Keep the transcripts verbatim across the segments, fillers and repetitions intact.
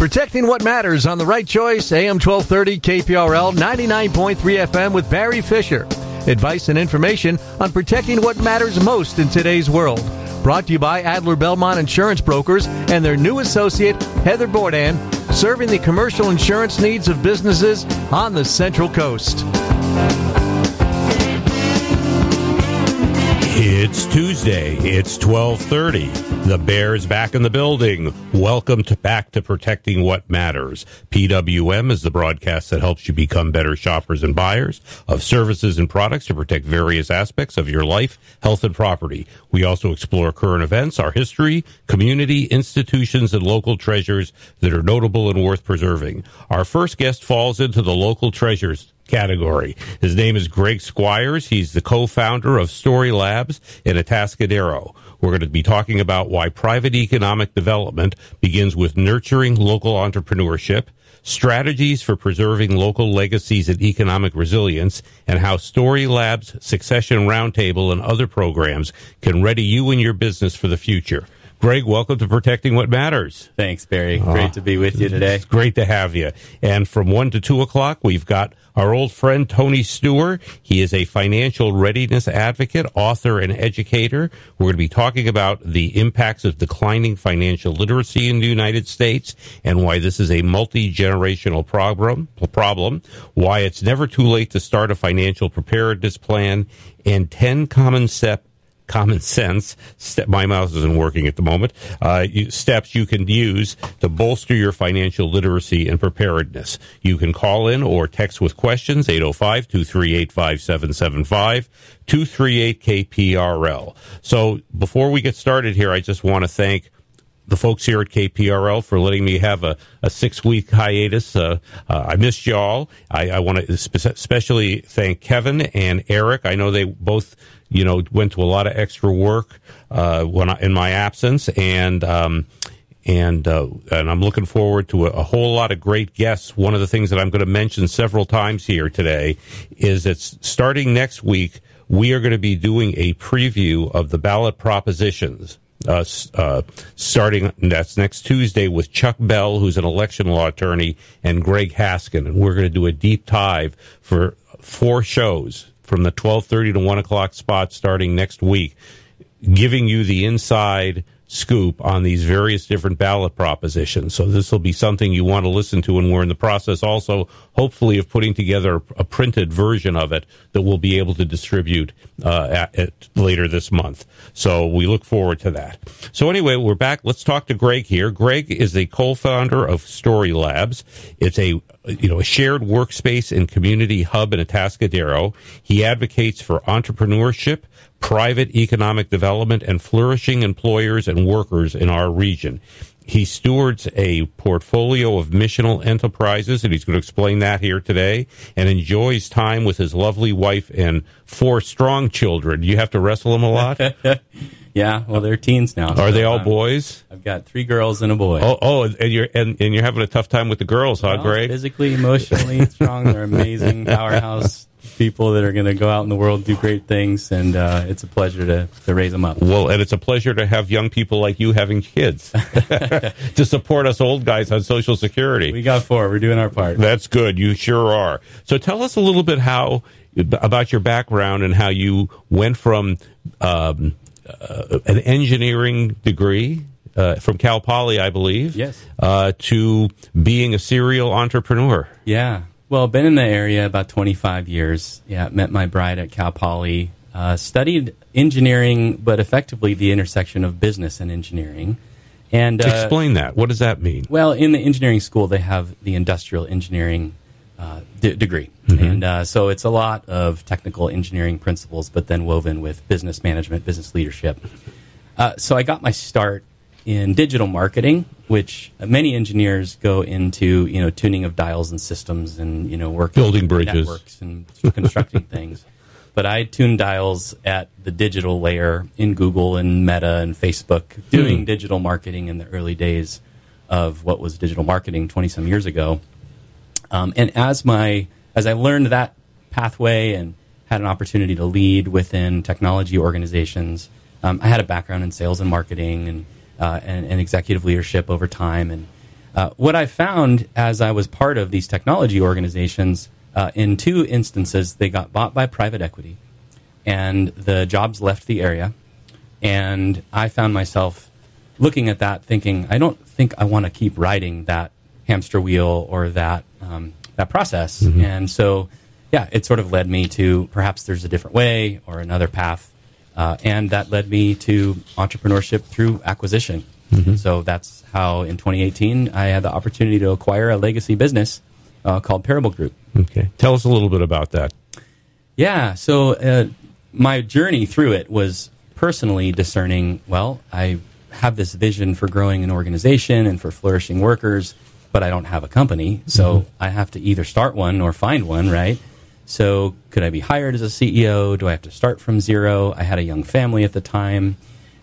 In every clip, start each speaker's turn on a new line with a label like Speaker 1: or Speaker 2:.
Speaker 1: Protecting what matters on The Right Choice, A M twelve thirty, K P R L, ninety-nine point three F M with Barry Fisher. Advice and information on protecting what matters most in today's world. Brought to you by Adler Belmont Insurance Brokers and their new associate, Heather Bourdain, serving the commercial insurance needs of businesses on the Central Coast.
Speaker 2: It's Tuesday. It's twelve thirty. The Bear's back in the building. Welcome to back to Protecting What Matters. P W M is the broadcast that helps you become better shoppers and buyers of services and products to protect various aspects of your life, health, and property. We also explore current events, our history, community, institutions, and local treasures that are notable and worth preserving. Our first guest falls into the local treasures category. His name is Greg Squires. He's the co-founder of Story Labs in Atascadero. We're going to be talking about why private economic development begins with nurturing local entrepreneurship, strategies for preserving local legacies and economic resilience, and how Story Labs, Succession Roundtable, and other programs can ready you and your business for the future. Greg, welcome to Protecting What Matters.
Speaker 3: Thanks, Barry. Great uh, to be with you today.
Speaker 2: It's great to have you. And from one to two o'clock, we've got our old friend Tony Stewart. He is a financial readiness advocate, author, and educator. We're going to be talking about the impacts of declining financial literacy in the United States and why this is a multi-generational problem, problem, why it's never too late to start a financial preparedness plan, and ten common steps common sense, step, my mouse isn't working at the moment, uh, you, steps you can use to bolster your financial literacy and preparedness. You can call in or text with questions, eight oh five, two three eight, five seven seven five, two three eight K P R L. So before we get started here, I just want to thank the folks here at K P R L for letting me have a, a six-week hiatus. Uh, uh, I missed y'all. I, I want to especially thank Kevin and Eric. I know they both, you know, went to a lot of extra work uh, when I, in my absence, and um, and uh, and I'm looking forward to a, a whole lot of great guests. One of the things that I'm going to mention several times here today is that starting next week, we are going to be doing a preview of the ballot propositions. Uh, uh, starting, that's next Tuesday, with Chuck Bell, who's an election law attorney, and Greg Haskin. And we're going to do a deep dive for four shows from the twelve thirty to one o'clock spot starting next week, giving you the inside scoop on these various different ballot propositions. So this will be something you want to listen to, and we're in the process also, hopefully, of putting together a printed version of it that we'll be able to distribute uh, at, at later this month. So we look forward to that. So anyway, we're back. Let's talk to Greg here. Greg is the co-founder of Story Labs. It's a you know a shared workspace and community hub in Atascadero. He advocates for entrepreneurship, private economic development, and flourishing employers and workers in our region. He stewards a portfolio of missional enterprises, and he's going to explain that here today, and enjoys time with his lovely wife and four strong children. You have to wrestle them a lot?
Speaker 3: Yeah, well, they're teens now.
Speaker 2: Are
Speaker 3: so
Speaker 2: they all
Speaker 3: um,
Speaker 2: boys?
Speaker 3: I've got three girls and a boy.
Speaker 2: Oh, oh, and you're and, and you're having a tough time with the girls, huh,
Speaker 3: well,
Speaker 2: Greg?
Speaker 3: Physically, emotionally strong. They're amazing powerhouse people that are going to go out in the world, do great things, and uh, it's a pleasure to, to raise them up.
Speaker 2: Well, and it's a pleasure to have young people like you having kids to support us old guys on Social Security.
Speaker 3: We got four. We're doing our part.
Speaker 2: That's good. You sure are. So tell us a little bit how about your background and how you went from um, uh, an engineering degree uh, from Cal Poly, I believe,
Speaker 3: yes,
Speaker 2: uh, to being a serial entrepreneur.
Speaker 3: Yeah. Well, been in the area about twenty-five years. Yeah, met my bride at Cal Poly. Uh, studied engineering, but effectively the intersection of business and engineering. And uh,
Speaker 2: explain that. What does that mean?
Speaker 3: Well, in the engineering school, they have the industrial engineering uh, d- degree, mm-hmm. and uh, so it's a lot of technical engineering principles, but then woven with business management, business leadership. Uh, so I got my start in digital marketing, which many engineers go into, you know, tuning of dials and systems and, you know, working
Speaker 2: building bridges,
Speaker 3: networks and constructing things. But I tuned dials at the digital layer in Google and Meta and Facebook, doing hmm. digital marketing in the early days of what was digital marketing twenty some years ago. Um, and as my as I learned that pathway and had an opportunity to lead within technology organizations, um, I had a background in sales and marketing and Uh, and, and executive leadership over time, and Uh, what I found as I was part of these technology organizations, uh, in two instances, they got bought by private equity, and the jobs left the area. And I found myself looking at that thinking, I don't think I want to keep riding that hamster wheel or that um, that process. Mm-hmm. And so, yeah, it sort of led me to perhaps there's a different way or another path. Uh, and that led me to entrepreneurship through acquisition. Mm-hmm. So that's how in twenty eighteen I had the opportunity to acquire a legacy business uh, called Parable Group.
Speaker 2: Okay. Tell us a little bit about that.
Speaker 3: Yeah. So uh, my journey through it was personally discerning, well, I have this vision for growing an organization and for flourishing workers, but I don't have a company. So mm-hmm. I have to either start one or find one, right? So could I be hired as a C E O? Do I have to start from zero? I had a young family at the time.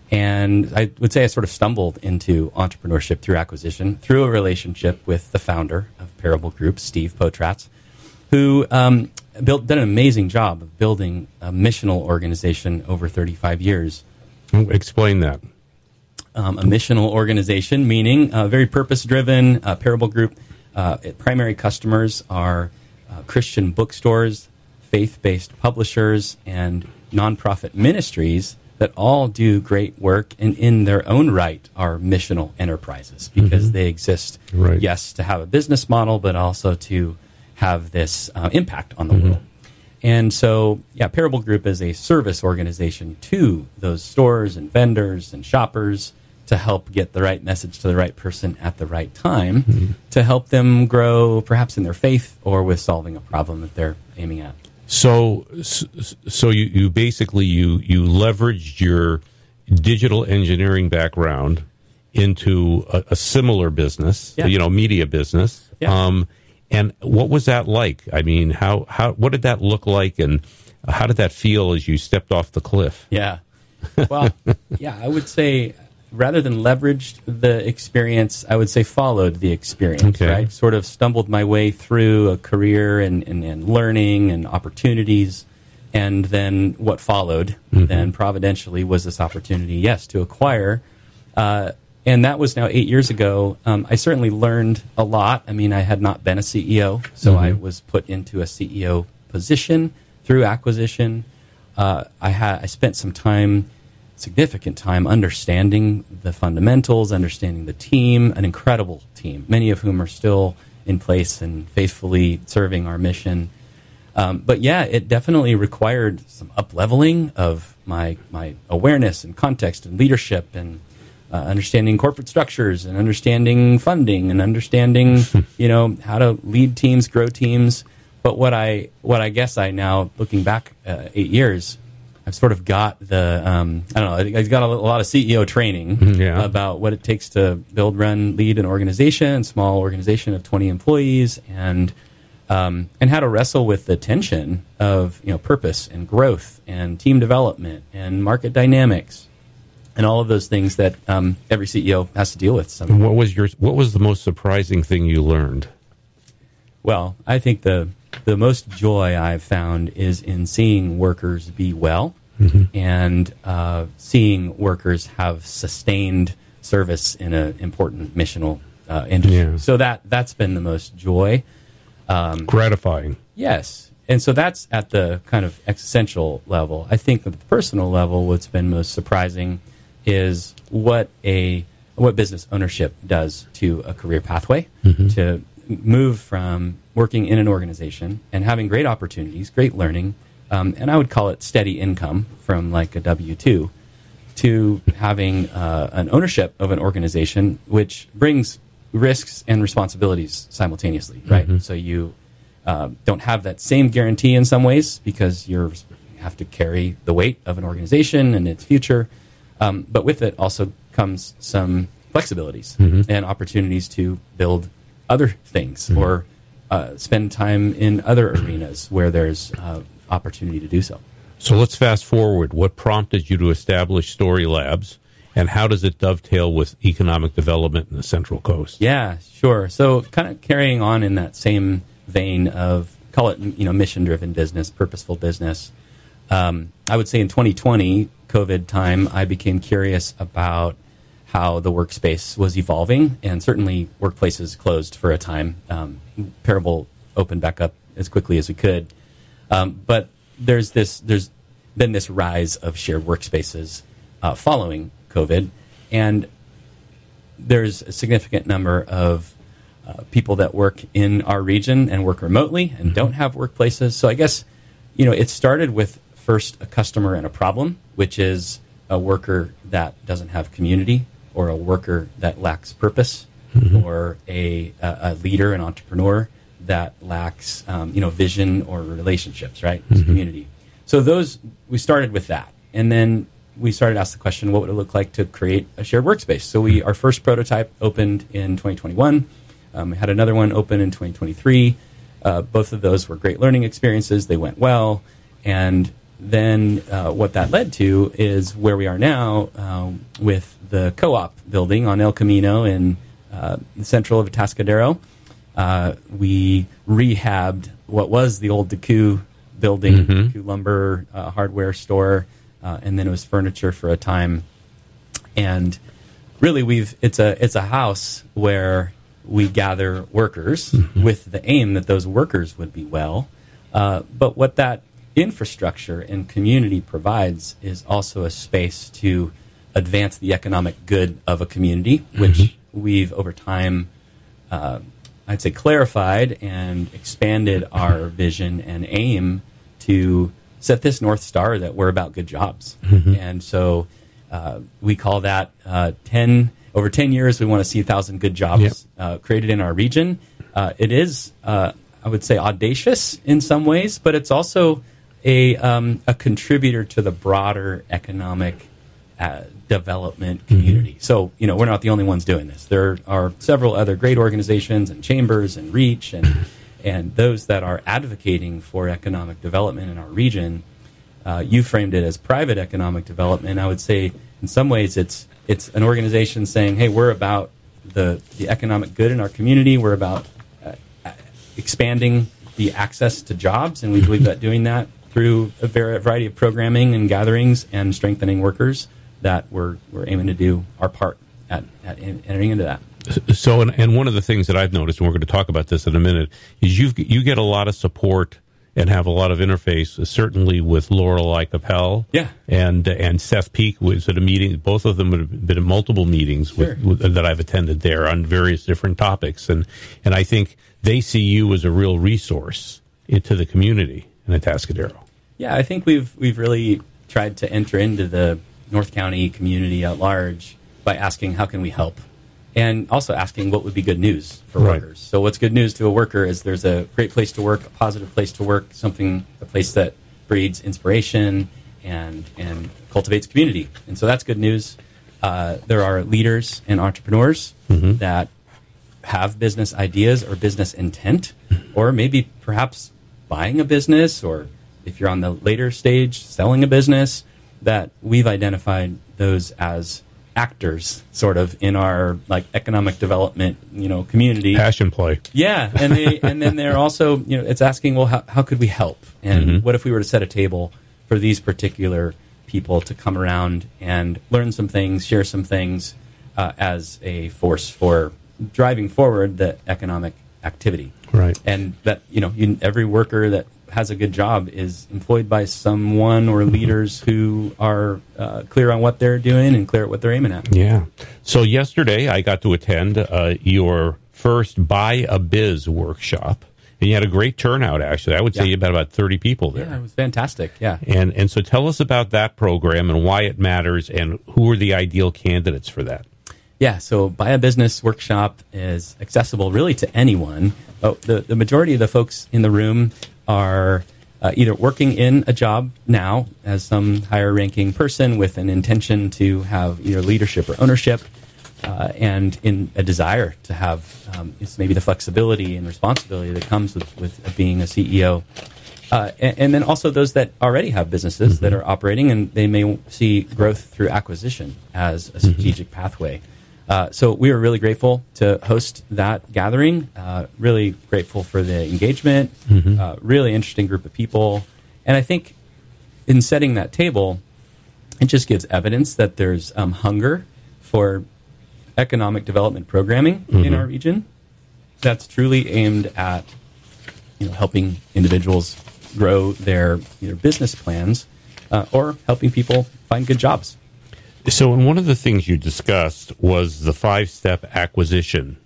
Speaker 3: And I would say I sort of stumbled into entrepreneurship through acquisition, through a relationship with the founder of Parable Group, Steve Potratz, who um, built done an amazing job of building a missional organization over thirty-five years.
Speaker 2: Explain that.
Speaker 3: Um, a missional organization, meaning uh, very purpose-driven. Uh, Parable Group, uh, primary customers are uh, Christian bookstores, faith-based publishers, and nonprofit ministries that all do great work and in their own right are missional enterprises because mm-hmm. they exist,
Speaker 2: right.
Speaker 3: yes, to have a business model, but also to have this uh, impact on the mm-hmm. world. And so, yeah, Parable Group is a service organization to those stores and vendors and shoppers to help get the right message to the right person at the right time mm-hmm. to help them grow perhaps in their faith or with solving a problem that they're aiming at.
Speaker 2: So, so you, you basically you you leveraged your digital engineering background into a, a similar business,
Speaker 3: yeah.
Speaker 2: you know, media business.
Speaker 3: Yeah.
Speaker 2: Um, and what was that like? I mean, how how what did that look like, and how did that feel as you stepped off the cliff?
Speaker 3: Yeah. Well, yeah, I would say rather than leveraged the experience, I would say followed the experience,
Speaker 2: okay.
Speaker 3: right? Sort of stumbled my way through a career and, and, and learning and opportunities. And then what followed mm-hmm. then providentially was this opportunity, yes, to acquire. Uh, and that was now eight years ago. Um, I certainly learned a lot. I mean, I had not been a C E O, so mm-hmm. I was put into a C E O position through acquisition. Uh, I had I spent some time significant time understanding the fundamentals, understanding the team, an incredible team, many of whom are still in place and faithfully serving our mission. Um, but yeah, it definitely required some up-leveling of my my awareness and context and leadership and uh, understanding corporate structures and understanding funding and understanding, you know, how to lead teams, grow teams. But what I what I guess I now, looking back uh, eight years, I've sort of got the, um, I don't know, I've got a lot of C E O training
Speaker 2: yeah.
Speaker 3: about what it takes to build, run, lead an organization, a small organization of twenty employees, and um, and how to wrestle with the tension of, you know, purpose and growth and team development and market dynamics and all of those things that um, every C E O has to deal with.
Speaker 2: Somehow. What was your What was the most surprising thing you learned?
Speaker 3: Well, I think the the most joy I've found is in seeing workers be well mm-hmm. and uh, seeing workers have sustained service in an important missional uh, industry.
Speaker 2: Yeah.
Speaker 3: So that, that's been the most joy. Um,
Speaker 2: Gratifying.
Speaker 3: Yes. And so that's at the kind of existential level. I think at the personal level, what's been most surprising is what a what business ownership does to a career pathway, mm-hmm. to move from working in an organization and having great opportunities, great learning, um, and I would call it steady income from like a W two, to having uh, an ownership of an organization, which brings risks and responsibilities simultaneously, right? Mm-hmm. So you uh, don't have that same guarantee in some ways because you're, you have to carry the weight of an organization and its future, um, but with it also comes some flexibilities mm-hmm. and opportunities to build other things mm-hmm. or uh, spend time in other arenas where there's uh, opportunity to do so.
Speaker 2: So let's fast forward. What prompted you to establish Story Labs, and how does it dovetail with economic development in the Central Coast?
Speaker 3: Yeah, sure. So kind of carrying on in that same vein of, call it, you know, mission-driven business, purposeful business. Um, I would say in twenty twenty, COVID time, I became curious about how the workspace was evolving, and certainly workplaces closed for a time. Um, Parable opened back up as quickly as we could, um, but there's this there's been this rise of shared workspaces uh, following COVID, and there's a significant number of uh, people that work in our region and work remotely and don't have workplaces. So I guess, you know, it started with first a customer and a problem, which is a worker that doesn't have community, or a worker that lacks purpose, mm-hmm. or a, a, a leader, an entrepreneur that lacks, um, you know, vision or relationships, right? It's mm-hmm. community. So those, we started with that. And then we started to ask the question, what would it look like to create a shared workspace? So we, our first prototype opened in twenty twenty-one. Um, we had another one open in twenty twenty-three. Uh, both of those were great learning experiences. They went well. And then uh, what that led to is where we are now um, with the co-op building on El Camino in uh, the central of Atascadero. Uh, we rehabbed what was the old Deku building, mm-hmm. Deku lumber uh, hardware store, uh, and then it was furniture for a time. And really, we've it's a it's a house where we gather workers mm-hmm. with the aim that those workers would be well. Uh, but what that infrastructure and community provides is also a space to advance the economic good of a community, which mm-hmm. we've over time, uh, I'd say, clarified and expanded our vision and aim to set this North Star that we're about good jobs. Mm-hmm. And so uh, we call that uh, ten, over ten years, we want to see one thousand good jobs yep. uh, created in our region. Uh, it is, uh, I would say, audacious in some ways, but it's also a, um, a contributor to the broader economic uh, development community. Mm-hmm. So, you know, we're not the only ones doing this. There are several other great organizations and chambers and REACH and and those that are advocating for economic development in our region. Uh, you framed it as private economic development. I would say in some ways it's it's an organization saying, hey, we're about the, the economic good in our community. We're about uh, expanding the access to jobs, and we believe that doing that through a variety of programming and gatherings and strengthening workers, that we're we're aiming to do our part at, at entering into that.
Speaker 2: So, and, and one of the things that I've noticed, and we're going to talk about this in a minute, is you you get a lot of support and have a lot of interface, certainly with Lorelei Capel,
Speaker 3: yeah,
Speaker 2: and and Seth Peak was at a meeting. Both of them have been at multiple meetings
Speaker 3: sure.
Speaker 2: with, with, that I've attended there on various different topics, and and I think they see you as a real resource into the community in Atascadero.
Speaker 3: Yeah, I think we've we've really tried to enter into the North County community at large by asking how can we help, and also asking what would be good news for
Speaker 2: right.
Speaker 3: workers. So what's good news to a worker is there's a great place to work, a positive place to work, something, a place that breeds inspiration and and cultivates community. And so that's good news. Uh, there are leaders and entrepreneurs mm-hmm. that have business ideas or business intent, or maybe perhaps buying a business, or if you're on the later stage, selling a business, that we've identified those as actors sort of in our like economic development, you know, community.
Speaker 2: Passion play.
Speaker 3: Yeah. And they, and then they're also, you know, it's asking, well, how, how could we help? And mm-hmm. what if we were to set a table for these particular people to come around and learn some things, share some things uh, as a force for driving forward the economic activity.
Speaker 2: Right.
Speaker 3: And that, you know, you, every worker that has a good job is employed by someone or leaders who are uh, clear on what they're doing and clear at what they're aiming at.
Speaker 2: Yeah. So yesterday I got to attend uh, your first Buy a Biz workshop, and you had a great turnout, actually. I would say
Speaker 3: yeah.
Speaker 2: you had about thirty people there.
Speaker 3: Yeah, it was fantastic. Yeah.
Speaker 2: And, and so tell us about that program and why it matters and who are the ideal candidates for that.
Speaker 3: Yeah, so Buy a Business workshop is accessible really to anyone. Oh, the, the majority of the folks in the room are uh, either working in a job now as some higher ranking person with an intention to have either leadership or ownership, uh, and in a desire to have um, it's maybe the flexibility and responsibility that comes with, with being a C E O. Uh, and, and then also those that already have businesses mm-hmm. that are operating, and they may see growth through acquisition as a strategic mm-hmm. pathway. Uh, so we were really grateful to host that gathering, uh, really grateful for the engagement, mm-hmm. uh, really interesting group of people. And I think in setting that table, it just gives evidence that there's um, hunger for economic development programming mm-hmm. in our region that's truly aimed at you know helping individuals grow their either business plans uh, or helping people find good jobs.
Speaker 2: So, and one of the things you discussed was the five-step acquisition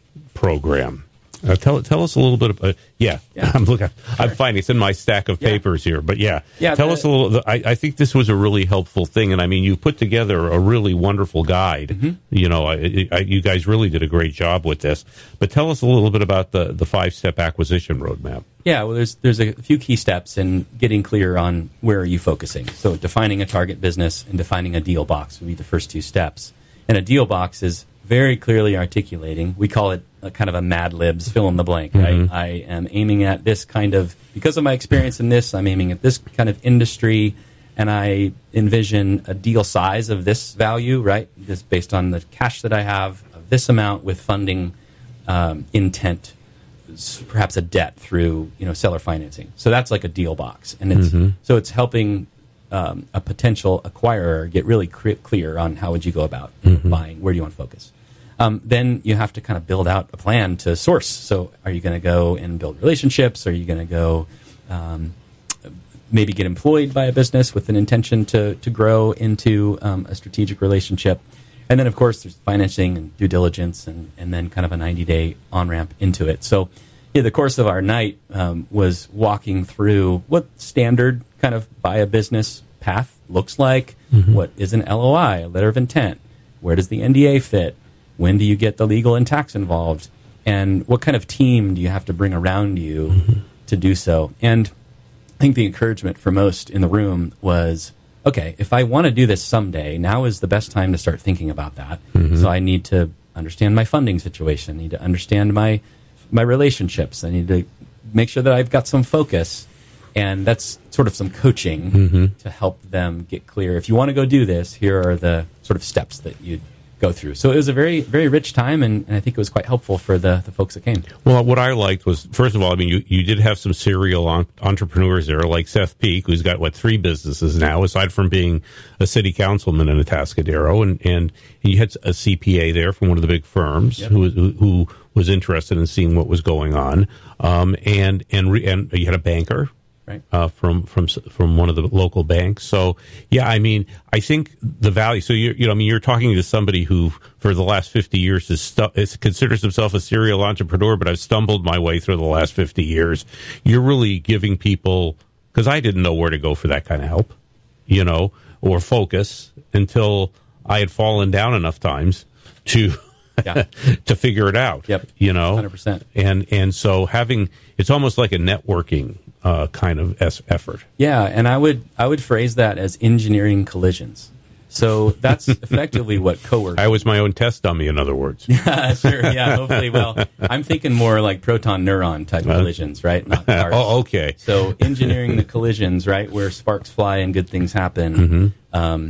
Speaker 2: program. Uh, tell tell us a little bit about. Uh, yeah, yeah. I'm looking. I'm finding it's in my stack of papers yeah. here, but yeah,
Speaker 3: yeah
Speaker 2: tell
Speaker 3: the,
Speaker 2: us a little. I, I think this was a really helpful thing, and I mean, you put together a really wonderful guide. Mm-hmm. You know, I, I, you guys really did a great job with this. But tell us a little bit about the the five step acquisition roadmap.
Speaker 3: Yeah, well, there's there's a few key steps in getting clear on where are you focusing. So defining a target business and defining a deal box would be the first two steps. And a deal box is very clearly articulating. We call it a kind of a Mad Libs fill in the blank, right? Mm-hmm. I am aiming at this kind of, because of my experience in this, I'm aiming at this kind of industry, and I envision a deal size of this value, right? This based on the cash that I have, of this amount with funding um, intent, perhaps a debt through you know seller financing. So that's like a deal box, and it's mm-hmm. so it's helping um, a potential acquirer get really cre- clear on how would you go about mm-hmm. buying, where do you want to focus. Um, then you have to kind of build out a plan to source. So are you going to go and build relationships? Are you going to go um, maybe get employed by a business with an intention to to grow into um, a strategic relationship? And then, of course, there's financing and due diligence and, and then kind of a ninety-day on-ramp into it. So yeah, the course of our night um, was walking through what standard kind of buy a business path looks like. Mm-hmm. What is an L O I, a letter of intent? Where does the N D A fit? When do you get the legal and tax involved? And what kind of team do you have to bring around you mm-hmm. to do so? And I think the encouragement for most in the room was, okay, if I want to do this someday, now is the best time to start thinking about that. Mm-hmm. So I need to understand my funding situation. I need to understand my my relationships. I need to make sure that I've got some focus. And that's sort of some coaching mm-hmm. to help them get clear. If you want to go do this, here are the sort of steps that you'd go through. So it was a very, very rich time, and, and I think it was quite helpful for the, the folks that came.
Speaker 2: Well, what I liked was, first of all, I mean, you, you did have some serial on, entrepreneurs there, like Seth Peak, who's got, what, three businesses now, aside from being a city councilman in Atascadero, and, and you had a C P A there from one of the big firms yep. who, who who was interested in seeing what was going on, um, and, and, re, and you had a banker.
Speaker 3: Right.
Speaker 2: Uh, from from from one of the local banks. So yeah, I mean, I think the value. So you you know, I mean, you're talking to somebody who for the last fifty years is, stu- is considers himself a serial entrepreneur, but I've stumbled my way through the last fifty years. You're really giving people, because I didn't know where to go for that kind of help, you know, or focus until I had fallen down enough times to. Yeah. to figure it out.
Speaker 3: Yep.
Speaker 2: You know,
Speaker 3: one hundred percent.
Speaker 2: And and so having it's almost like a networking uh, kind of es- effort.
Speaker 3: Yeah, and I would I would phrase that as engineering collisions. So that's effectively what co-working.
Speaker 2: I was my own test dummy, in other words.
Speaker 3: Yeah, sure. Yeah, hopefully. Well, I'm thinking more like proton neuron type uh, collisions, right? Not cars.
Speaker 2: Oh, okay.
Speaker 3: So engineering the collisions, right, where sparks fly and good things happen.
Speaker 2: Mm-hmm.
Speaker 3: Um,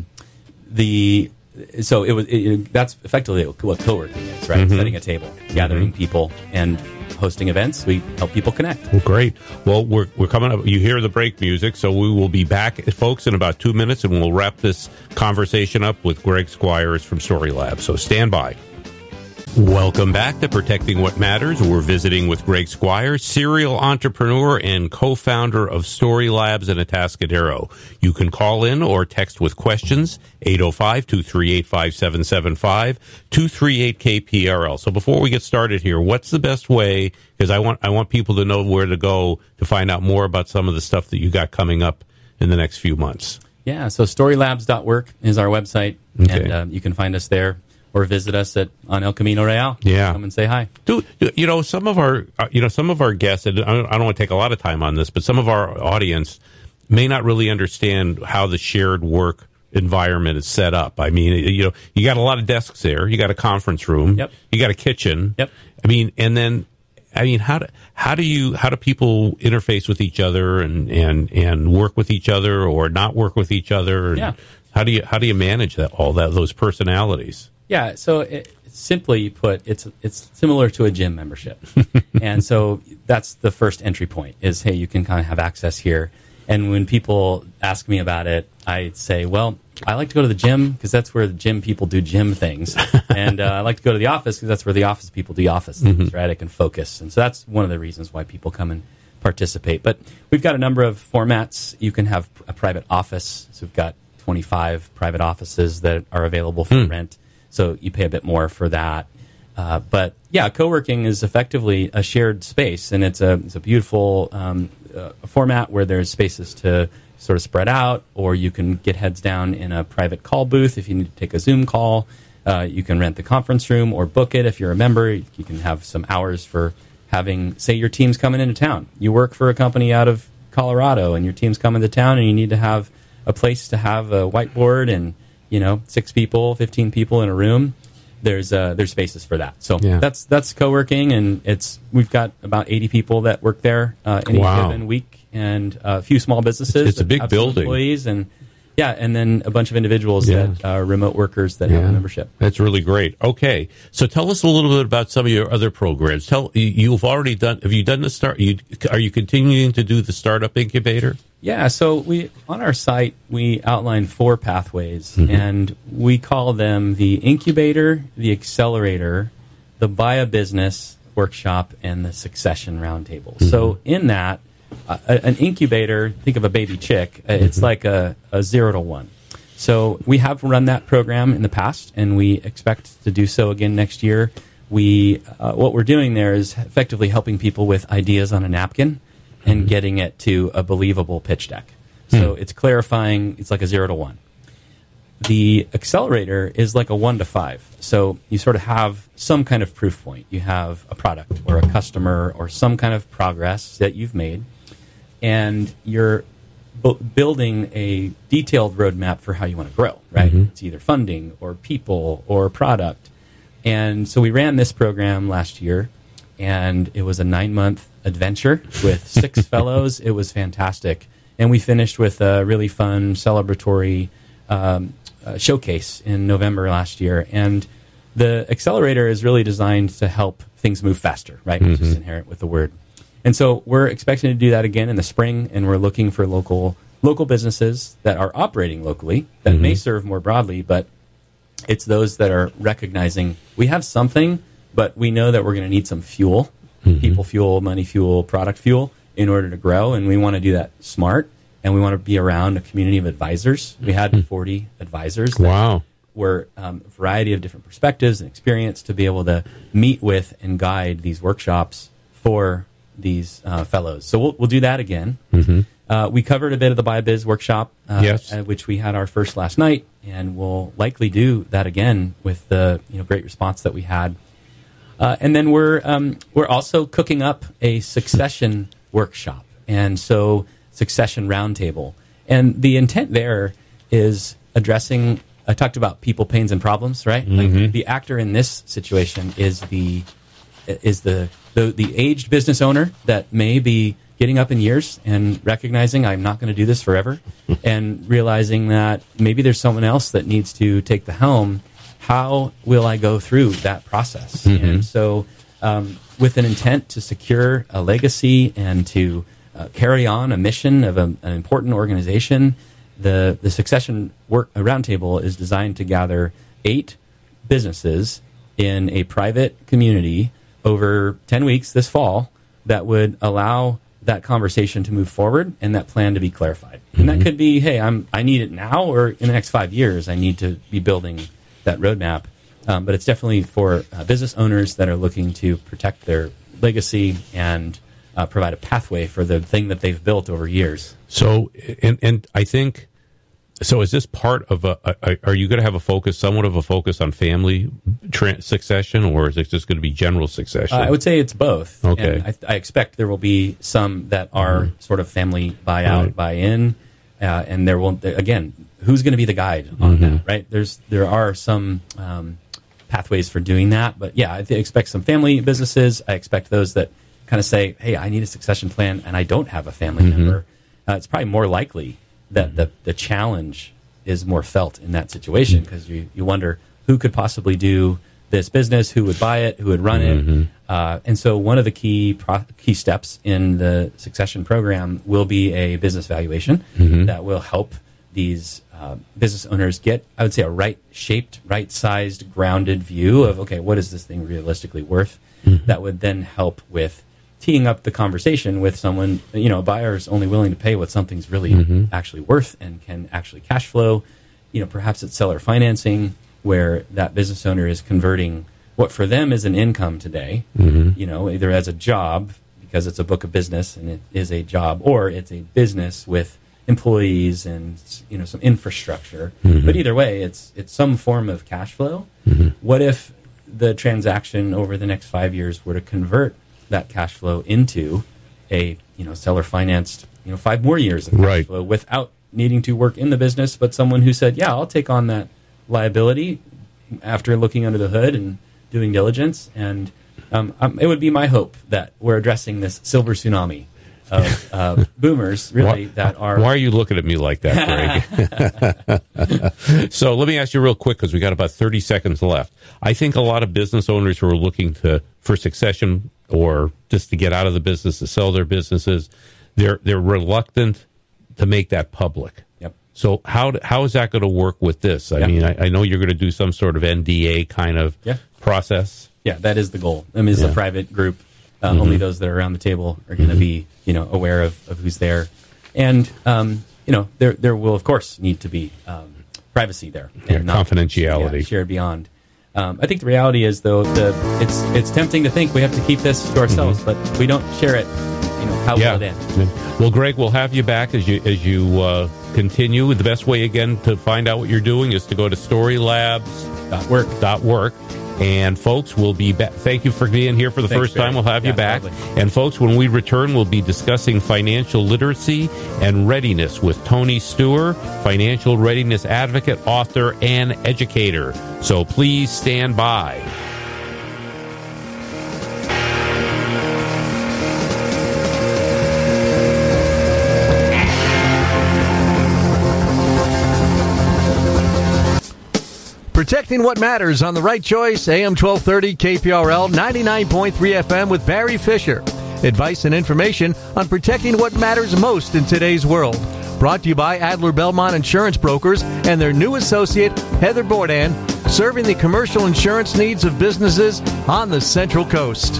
Speaker 3: the So it was. It, that's effectively what co-working is, right?
Speaker 2: Mm-hmm.
Speaker 3: Setting a table, gathering mm-hmm. people, and hosting events. We help people connect.
Speaker 2: Well, great. Well, we're we're coming up. You hear the break music, so we will be back, folks, in about two minutes, and we'll wrap this conversation up with Greg Squires from Story Lab. So stand by. Welcome back to Protecting What Matters. We're visiting with Greg Squires, serial entrepreneur and co-founder of Story Labs in Atascadero. You can call in or text with questions, eight oh five, two three eight, five seven seven five, two three eight K P R L. So before we get started here, what's the best way, because I want I want people to know where to go to find out more about some of the stuff that you got coming up in the next few months.
Speaker 3: Yeah, so storylabs dot work is our website,
Speaker 2: okay.
Speaker 3: and um, you can find us there. Or visit us at on El Camino Real.
Speaker 2: Yeah,
Speaker 3: come and say hi.
Speaker 2: Do you know some of our uh, you know some of our guests? And I don't, I don't want to take a lot of time on this, but some of our audience may not really understand how the shared work environment is set up. I mean, you know, you got a lot of desks there. You got a conference room.
Speaker 3: Yep.
Speaker 2: You got a kitchen.
Speaker 3: Yep.
Speaker 2: I mean, and then I mean, how do how do you how do people interface with each other and and and work with each other or not work with each other? And
Speaker 3: yeah.
Speaker 2: How do you how do you manage that all that those personalities?
Speaker 3: Yeah, so it, simply put, it's it's similar to a gym membership. And so that's the first entry point is, hey, you can kind of have access here. And when people ask me about it, I say, well, I like to go to the gym because that's where the gym people do gym things. And uh, I like to go to the office because that's where the office people do office things, mm-hmm. right? I can focus. And so that's one of the reasons why people come and participate. But we've got a number of formats. You can have a private office. So we've got twenty-five private offices that are available for mm. rent. So you pay a bit more for that. Uh, but yeah, co-working is effectively a shared space, and it's a, it's a beautiful um, uh, format where there's spaces to sort of spread out, or you can get heads down in a private call booth if you need to take a Zoom call. Uh, you can rent the conference room or book it if you're a member. You can have some hours for having, say, your team's coming into town. You work for a company out of Colorado, and your team's coming to town, and you need to have a place to have a whiteboard and, you know, six people, fifteen people in a room. There's uh, there's spaces for that. So yeah. that's that's co-working, and it's we've got about eighty people that work there uh, any
Speaker 2: wow.
Speaker 3: given week, and uh, a few small businesses.
Speaker 2: It's, it's a big building.
Speaker 3: Employees and yeah, and then a bunch of individuals yeah. that are remote workers that yeah. have a membership.
Speaker 2: That's really great. Okay, so tell us a little bit about some of your other programs. Tell you've already done. Have you done the start? You, are you continuing to do the startup incubator?
Speaker 3: Yeah, so we on our site we outline four pathways, mm-hmm. and we call them the incubator, the accelerator, the buy a business workshop, and the succession roundtable. Mm-hmm. So in that, uh, an incubator, think of a baby chick. Uh, mm-hmm. It's like a, a zero to one. So we have run that program in the past, and we expect to do so again next year. We uh, what we're doing there is effectively helping people with ideas on a napkin and getting it to a believable pitch deck. So mm. it's clarifying, it's like a zero to one. The accelerator is like a one to five. So you sort of have some kind of proof point. You have a product or a customer or some kind of progress that you've made, and you're bu- building a detailed roadmap for how you want to grow, right? Mm-hmm. It's either funding or people or product. And so we ran this program last year, and it was a nine-month adventure with six fellows. It was fantastic. And we finished with a really fun celebratory um, uh, showcase in November last year. And the accelerator is really designed to help things move faster, right? Mm-hmm. Which is inherent with the word. And so we're expecting to do that again in the spring, and we're looking for local local businesses that are operating locally that mm-hmm. may serve more broadly, but it's those that are recognizing we have something, but we know that we're going to need some fuel. Mm-hmm. People fuel, money fuel, product fuel in order to grow, and we want to do that smart, and we want to be around a community of advisors. We had forty advisors that
Speaker 2: wow.
Speaker 3: were um, a variety of different perspectives and experience to be able to meet with and guide these workshops for these uh, fellows. So we'll, we'll do that again. Mm-hmm. Uh, we covered a bit of the Buy Biz workshop, uh,
Speaker 2: yes.
Speaker 3: at which we had our first last night, and we'll likely do that again with the you know great response that we had. Uh, and then we're um, we're also cooking up a succession workshop, and so succession roundtable. And the intent there is addressing. I talked about people, pains, and problems, right?
Speaker 2: Mm-hmm.
Speaker 3: Like the actor in this situation is the is the, the the aged business owner that may be getting up in years and recognizing I'm not going to do this forever, and realizing that maybe there's someone else that needs to take the helm. How will I go through that process? Mm-hmm. And so um, with an intent to secure a legacy and to uh, carry on a mission of a, an important organization, the, the Succession work Roundtable is designed to gather eight businesses in a private community over ten weeks this fall that would allow that conversation to move forward and that plan to be clarified. Mm-hmm. And that could be, hey, I'm, I need it now, or in the next five years I need to be building that roadmap, um, but it's definitely for uh, business owners that are looking to protect their legacy and uh, provide a pathway for the thing that they've built over years.
Speaker 2: So, and and I think, so is this part of a, a are you going to have a focus, somewhat of a focus on family tra- succession, or is it just going to be general succession?
Speaker 3: Uh, I would say it's both.
Speaker 2: Okay.
Speaker 3: And I, I expect there will be some that are mm-hmm. sort of family buyout, right. buy-in, uh, and there will, again, who's going to be the guide on mm-hmm. that, right? There's there are some um, pathways for doing that, but yeah, I th- expect some family businesses. I expect those that kind of say, "Hey, I need a succession plan, and I don't have a family mm-hmm. member." Uh, it's probably more likely that the the challenge is more felt in that situation, because mm-hmm. you you wonder who could possibly do this business, who would buy it, who would run mm-hmm. it, uh, and so one of the key pro- key steps in the succession program will be a business valuation mm-hmm. that will help these uh, business owners get, I would say, a right-shaped, right-sized, grounded view of, okay, what is this thing realistically worth? Mm-hmm. That would then help with teeing up the conversation with someone. You know, a buyer is only willing to pay what something's really mm-hmm. actually worth and can actually cash flow. You know, perhaps it's seller financing, where that business owner is converting what for them is an income today, mm-hmm. you know, either as a job, because it's a book of business and it is a job, or it's a business with employees and, you know, some infrastructure. Mm-hmm. But either way, it's it's some form of cash flow. Mm-hmm. What if the transaction over the next five years were to convert that cash flow into a, you know, seller financed, you know, five more years of cash
Speaker 2: right. flow
Speaker 3: without needing to work in the business, but someone who said, yeah, I'll take on that liability after looking under the hood and doing diligence. And um, um, it would be my hope that we're addressing this silver tsunami of uh, boomers, really,
Speaker 2: why,
Speaker 3: that are...
Speaker 2: Why are you looking at me like that, Greg? So let me ask you real quick, because we got about thirty seconds left. I think a lot of business owners who are looking to for succession or just to get out of the business, to sell their businesses, they're they're reluctant to make that public.
Speaker 3: Yep.
Speaker 2: So how how is that going to work with this? I
Speaker 3: yeah.
Speaker 2: mean, I, I know you're going to do some sort of N D A kind of
Speaker 3: yeah.
Speaker 2: process.
Speaker 3: Yeah, that is the goal. I mean, it's yeah. a private group. Uh, mm-hmm. Only those that are around the table are going to mm-hmm. be, you know, aware of, of who's there. And, um, you know, there there will, of course, need to be um, privacy there.
Speaker 2: Yeah,
Speaker 3: and not,
Speaker 2: confidentiality.
Speaker 3: Yeah, shared beyond. Um, I think the reality is, though, the it's it's tempting to think we have to keep this to ourselves, mm-hmm. but we don't share it. You know, how
Speaker 2: yeah.
Speaker 3: will it end?
Speaker 2: Well, Greg, we'll have you back as you as you uh, continue. The best way, again, to find out what you're doing is to go to storylabs dot work. .work. And folks, we'll be back. Thank you for being here for the
Speaker 3: Thanks,
Speaker 2: first time.
Speaker 3: Barry.
Speaker 2: We'll have
Speaker 3: yeah,
Speaker 2: you back.
Speaker 3: Lovely.
Speaker 2: And folks, when we return, we'll be discussing financial literacy and readiness with Tony Steuer, financial readiness advocate, author, and educator. So please stand by.
Speaker 1: Protecting what matters on The Right Choice, A M twelve thirty, K P R L, ninety-nine point three F M with Barry Fisher. Advice and information on protecting what matters most in today's world. Brought to you by Adler Belmont Insurance Brokers and their new associate, Heather Bourdain, serving the commercial insurance needs of businesses on the Central Coast.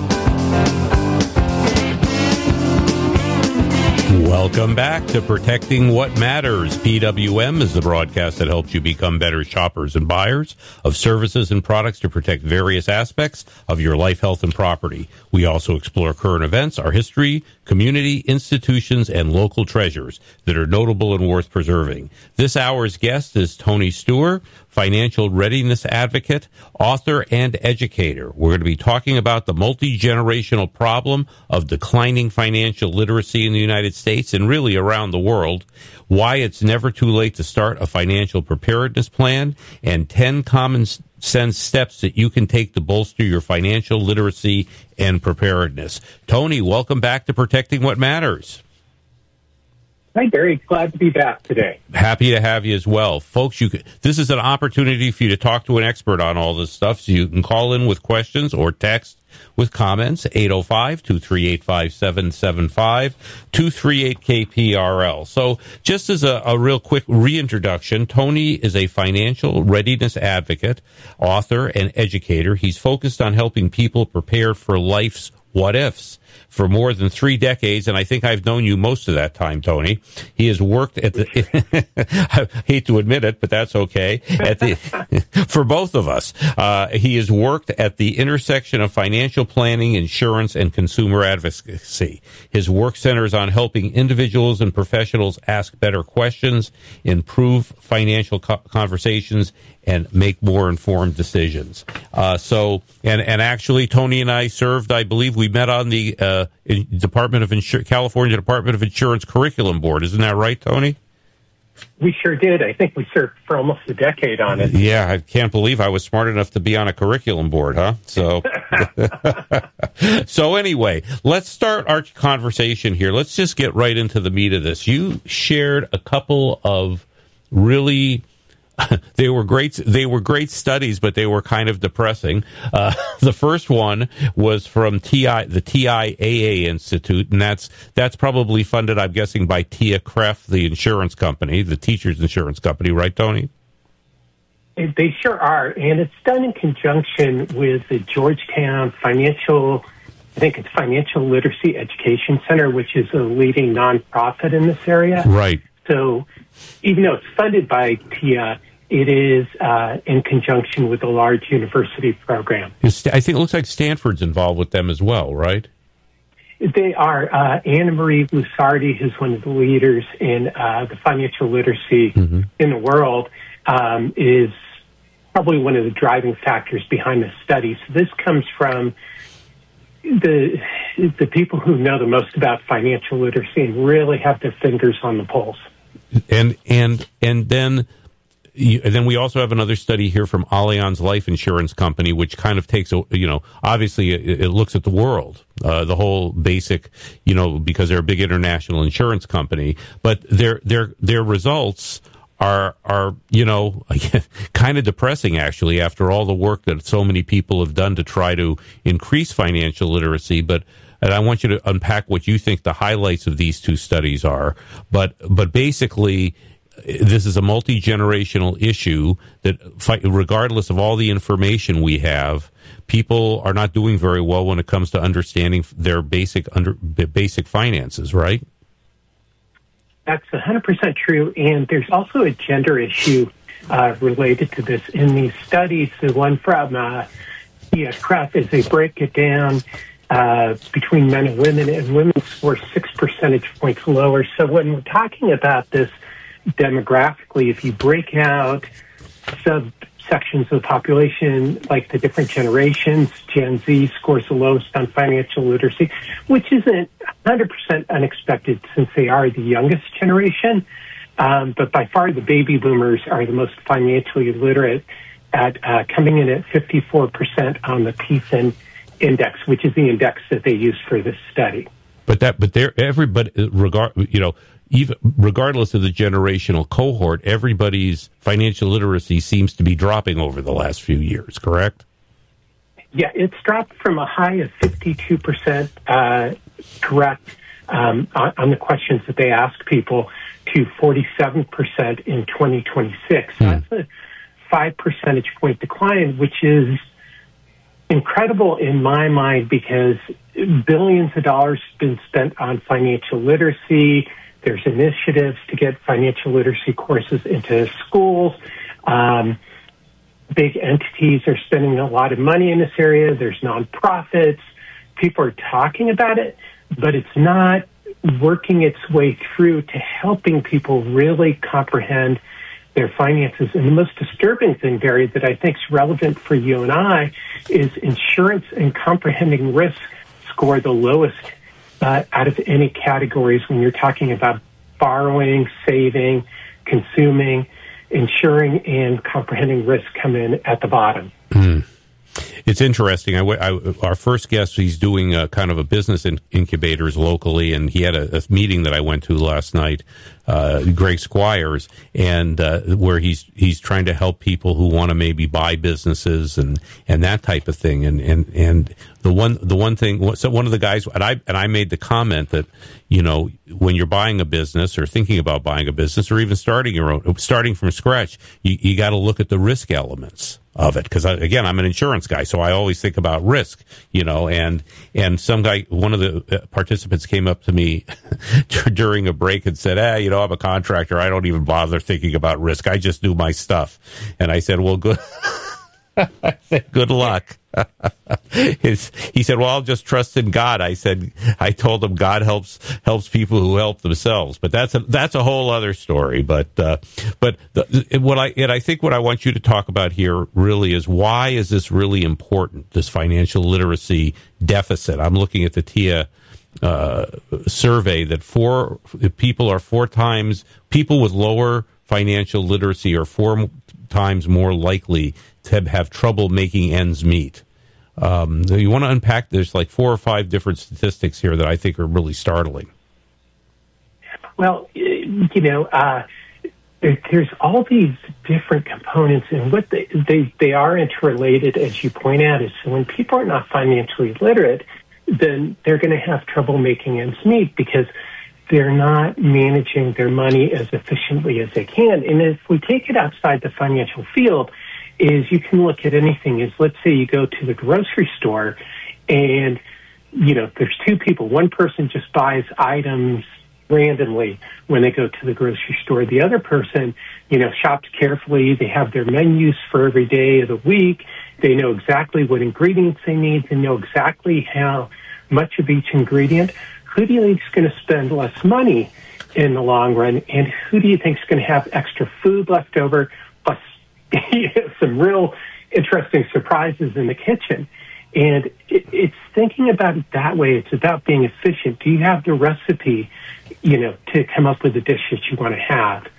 Speaker 2: Welcome back to Protecting What Matters. P W M is the broadcast that helps you become better shoppers and buyers of services and products to protect various aspects of your life, health, and property. We also explore current events, our history, community, institutions, and local treasures that are notable and worth preserving. This hour's guest is Tony Steuer, financial readiness advocate, author, and educator. We're going to be talking about the multi-generational problem of declining financial literacy in the United States and really around the world, why it's never too late to start a financial preparedness plan, and ten common sense steps that you can take to bolster your financial literacy and preparedness. Tony, welcome back to Protecting What Matters.
Speaker 4: Hi, Barry. Glad to be back today.
Speaker 2: Happy to have you as well. Folks, you can, this is an opportunity for you to talk to an expert on all this stuff, so you can call in with questions or text with comments, eight oh five, two three eight, five seven seven five, two three eight K P R L. So just as a, a real quick reintroduction, Tony is a financial readiness advocate, author, and educator. He's focused on helping people prepare for life's what-ifs. For more than three decades, and I think I've known you most of that time, Tony. He has worked at the, I hate to admit it, but that's okay, at the, for both of us. Uh, he has worked at the intersection of financial planning, insurance, and consumer advocacy. His work centers on helping individuals and professionals ask better questions, improve financial co- conversations, and make more informed decisions. Uh, so, and, and actually, Tony and I served, I believe we met on the uh, Department of Insur- California Department of Insurance Curriculum Board. Isn't that right, Tony?
Speaker 4: We sure did. I think we served for almost a decade on it.
Speaker 2: Yeah, I can't believe I was smart enough to be on a curriculum board, huh? So, so anyway, let's start our conversation here. Let's just get right into the meat of this. You shared a couple of really they were great. They were great studies, but they were kind of depressing. Uh, the first one was from T I, the T I A A Institute, and that's that's probably funded, I'm guessing, by T I A C R E F, the insurance company, the teachers' insurance company, right, Tony?
Speaker 4: They sure are, and it's done in conjunction with the Georgetown Financial, I think it's Financial Literacy Education Center, which is a leading nonprofit in this area.
Speaker 2: Right.
Speaker 4: So even though it's funded by T I A, it is uh, in conjunction with a large university program.
Speaker 2: I think it looks like Stanford's involved with them as well, right?
Speaker 4: They are. Uh, Anna Marie Lusardi, who's one of the leaders in uh, the financial literacy mm-hmm. in the world, um, is probably one of the driving factors behind the study. So this comes from the the people who know the most about financial literacy and really have their fingers on the pulse.
Speaker 2: And and and then you, and then we also have another study here from Allianz Life Insurance Company, which kind of takes a, you know, obviously it, it looks at the world, uh, the whole basic, you know, because they're a big international insurance company, but their their their results are are you know kind of depressing, actually, after all the work that so many people have done to try to increase financial literacy. But and I want you to unpack what you think the highlights of these two studies are. But but basically, this is a multi-generational issue that, regardless of all the information we have, people are not doing very well when it comes to understanding their basic under basic finances, right?
Speaker 4: That's one hundred percent true, and there's also a gender issue uh, related to this in these studies. The one from uh, T I A C R E F is they break it down uh, between men and women, and women score six percentage points lower. So when we're talking about this demographically, if you break out subsections of the population, like the different generations, Gen Z scores the lowest on financial literacy, which isn't one hundred percent unexpected since they are the youngest generation. Um, but by far, the baby boomers are the most financially literate, at uh, coming in at fifty-four percent on the P F I N index, which is the index that they use for this study.
Speaker 2: But that, but they're everybody, regard, you know, even regardless of the generational cohort, everybody's financial literacy seems to be dropping over the last few years, correct?
Speaker 4: Yeah, it's dropped from a high of fifty-two percent uh, correct um, on, on the questions that they ask people to forty-seven percent in twenty twenty-six. So
Speaker 2: Hmm.
Speaker 4: that's a five percentage point decline, which is incredible in my mind because billions of dollars have been spent on financial literacy. There's initiatives to get financial literacy courses into schools. Um, big entities are spending a lot of money in this area. There's nonprofits. People are talking about it, but it's not working its way through to helping people really comprehend their finances. And the most disturbing thing, Barry, that I think is relevant for you and I is insurance and comprehending risk score the lowest uh, out of any categories when you're talking about borrowing, saving, consuming. Insuring and comprehending risk come in at the bottom.
Speaker 2: Mm. It's interesting. I, I, our first guest, he's doing a, kind of a business in, incubators locally, and he had a, a meeting that I went to last night, uh, Greg Squires, and uh, where he's he's trying to help people who want to maybe buy businesses and, and that type of thing. And, and, and the one the one thing, so one of the guys, and I and I made the comment that, you know, when you're buying a business or thinking about buying a business or even starting your own, starting from scratch, you, you got to look at the risk elements of it. Because, again, I'm an insurance guy, so I always think about risk, you know, and and some guy, one of the participants came up to me during a break and said, eh, you know, I'm a contractor. I don't even bother thinking about risk. I just do my stuff. And I said, well, good. I said, good luck. His, he said, well, I'll just trust in God. I said, I told him God helps helps people who help themselves. But that's a, that's a whole other story. But uh, but the, what I and I think what I want you to talk about here really is, why is this really important, this financial literacy deficit? I'm looking at the T I A uh, survey that four people are four times, people with lower financial literacy are four times more likely to have trouble making ends meet. Um, you want to unpack, there's like four or five different statistics here that I think are really startling.
Speaker 4: Well, you know, uh, there, there's all these different components, and what they, they, they are interrelated, as you point out, is so when people are not financially literate, then they're going to have trouble making ends meet because they're not managing their money as efficiently as they can. And if we take it outside the financial field, is you can look at anything. Is let's say you go to the grocery store and, you know, there's two people. One person just buys items randomly when they go to the grocery store. The other person, you know, shops carefully. They have their menus for every day of the week. They know exactly what ingredients they need. They know exactly how much of each ingredient. Who do you think is going to spend less money in the long run? And who do you think is going to have extra food left over, plus some real interesting surprises in the kitchen? And it, it's thinking about it that way. It's about being efficient. Do you have the recipe, you know, to come up with the dish that you want to have?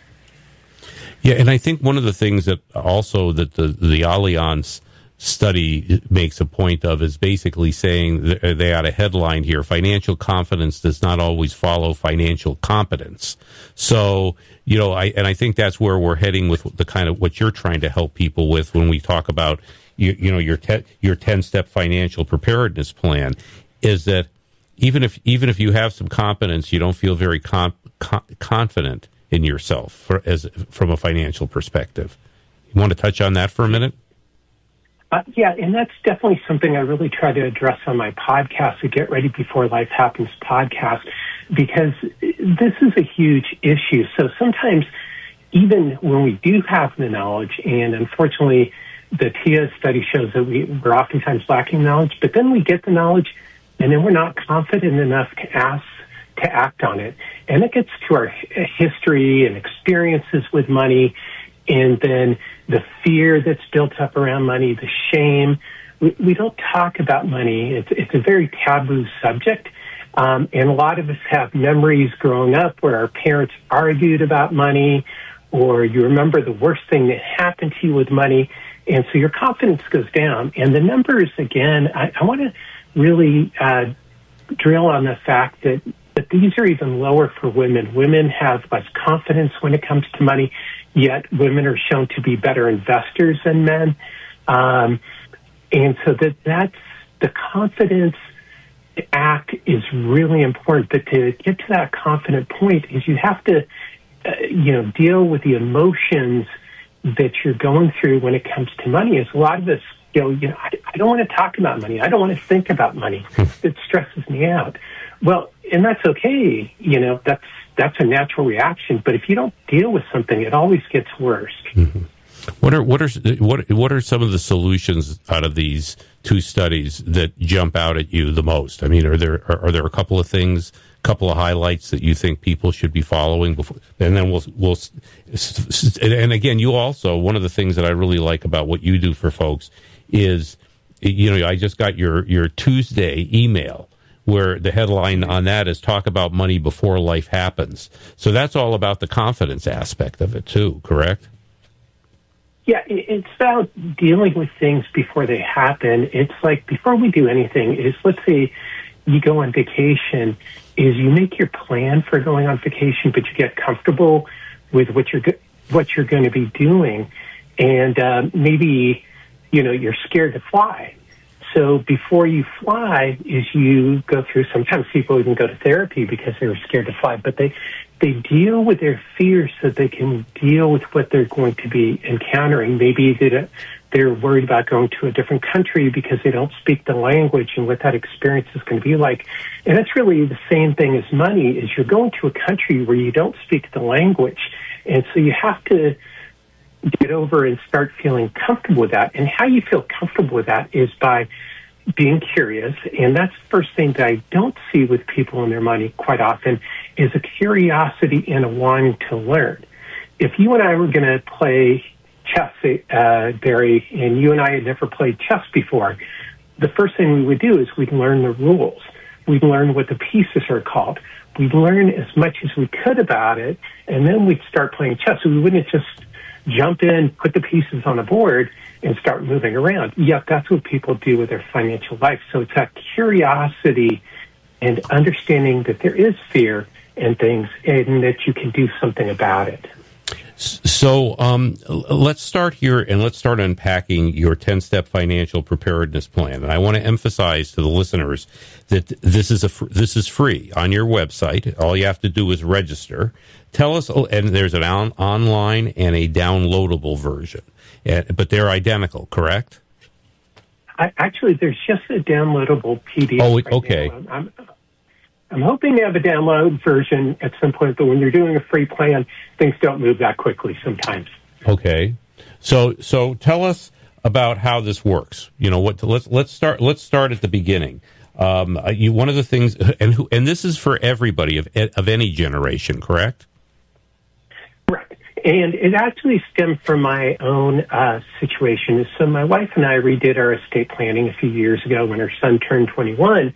Speaker 2: Yeah, and I think one of the things that also that the, the Allianz study makes a point of is basically saying they had a headline here: financial confidence does not always follow financial competence. So, you know, I and I think that's where we're heading with the kind of what you're trying to help people with when we talk about you, you know your te- your ten-step financial preparedness plan, is that even if even if you have some competence, you don't feel very com- com- confident in yourself for, as from a financial perspective. You want to touch on that for a minute?
Speaker 4: Uh, yeah, and that's definitely something I really try to address on my podcast, the Get Ready Before Life Happens podcast, because this is a huge issue. So sometimes, even when we do have the knowledge, and unfortunately, the T I A study shows that we, we're oftentimes lacking knowledge, but then we get the knowledge, and then we're not confident enough to ask to act on it. And it gets to our history and experiences with money, and then the fear that's built up around money, the shame. We, we don't talk about money. It's, it's a very taboo subject. Um, and a lot of us have memories growing up where our parents argued about money, or you remember the worst thing that happened to you with money. And so your confidence goes down. And the numbers, again, I, I want to really uh, drill on the fact that, that these are even lower for women. Women have less confidence when it comes to money. Yet women are shown to be better investors than men. Um, and so that that's the confidence act is really important. But to get to that confident point is you have to, uh, you know, deal with the emotions that you're going through when it comes to money. Is a lot of us go, you know, I, I don't want to talk about money. I don't want to think about money. It stresses me out. Well, and that's okay. You know, that's, that's a natural reaction. But if you don't deal with something, it always gets worse.
Speaker 2: Mm-hmm. What are what are what what are some of the solutions out of these two studies that jump out at you the most? I mean, are there are, are there a couple of things, a couple of highlights that you think people should be following before? And then we'll we'll and again, you also, one of the things that I really like about what you do for folks is, you know, I just got your your Tuesday email, where the headline on that is "Talk About Money Before Life Happens." So that's all about the confidence aspect of it too, correct?
Speaker 4: Yeah, it's about dealing with things before they happen. It's like before we do anything is, let's say you go on vacation, is you make your plan for going on vacation, but you get comfortable with what you're what you're going to be doing, and uh, maybe you know you're scared to fly. So before you fly, is you go through, sometimes people even go to therapy because they were scared to fly, but they, they deal with their fears so they can deal with what they're going to be encountering. Maybe they, they're worried about going to a different country because they don't speak the language and what that experience is going to be like. And that's really the same thing as money, is you're going to a country where you don't speak the language. And so you have to get over and start feeling comfortable with that. And how you feel comfortable with that is by being curious. And that's the first thing that I don't see with people and their money quite often, is a curiosity and a wanting to learn. If you and I were going to play chess, uh, Barry, and you and I had never played chess before, the first thing we would do is we'd learn the rules. We'd learn what the pieces are called. We'd learn as much as we could about it, and then we'd start playing chess. So we wouldn't just jump in, put the pieces on a board, and start moving around. Yet that's what people do with their financial life. So it's that curiosity and understanding that there is fear and things, and that you can do something about it.
Speaker 2: So um, let's start here, and let's start unpacking your ten-step financial preparedness plan. And I want to emphasize to the listeners that this is a fr- this is free on your website. All you have to do is register. Tell us, and there's an on- online and a downloadable version, uh, but they're identical, correct?
Speaker 4: I, actually, there's just a downloadable P D F.
Speaker 2: Oh,
Speaker 4: right
Speaker 2: okay.
Speaker 4: now. I'm, I'm hoping to have a download version at some point, but when you're doing a free plan, things don't move that quickly sometimes.
Speaker 2: Okay, so so tell us about how this works. You know what? Let's let's start let's start at the beginning. Um, you one of the things, and who, and this is for everybody of of any generation, correct?
Speaker 4: Right, and it actually stemmed from my own uh, situation. So my wife and I redid our estate planning a few years ago when our son turned twenty-one.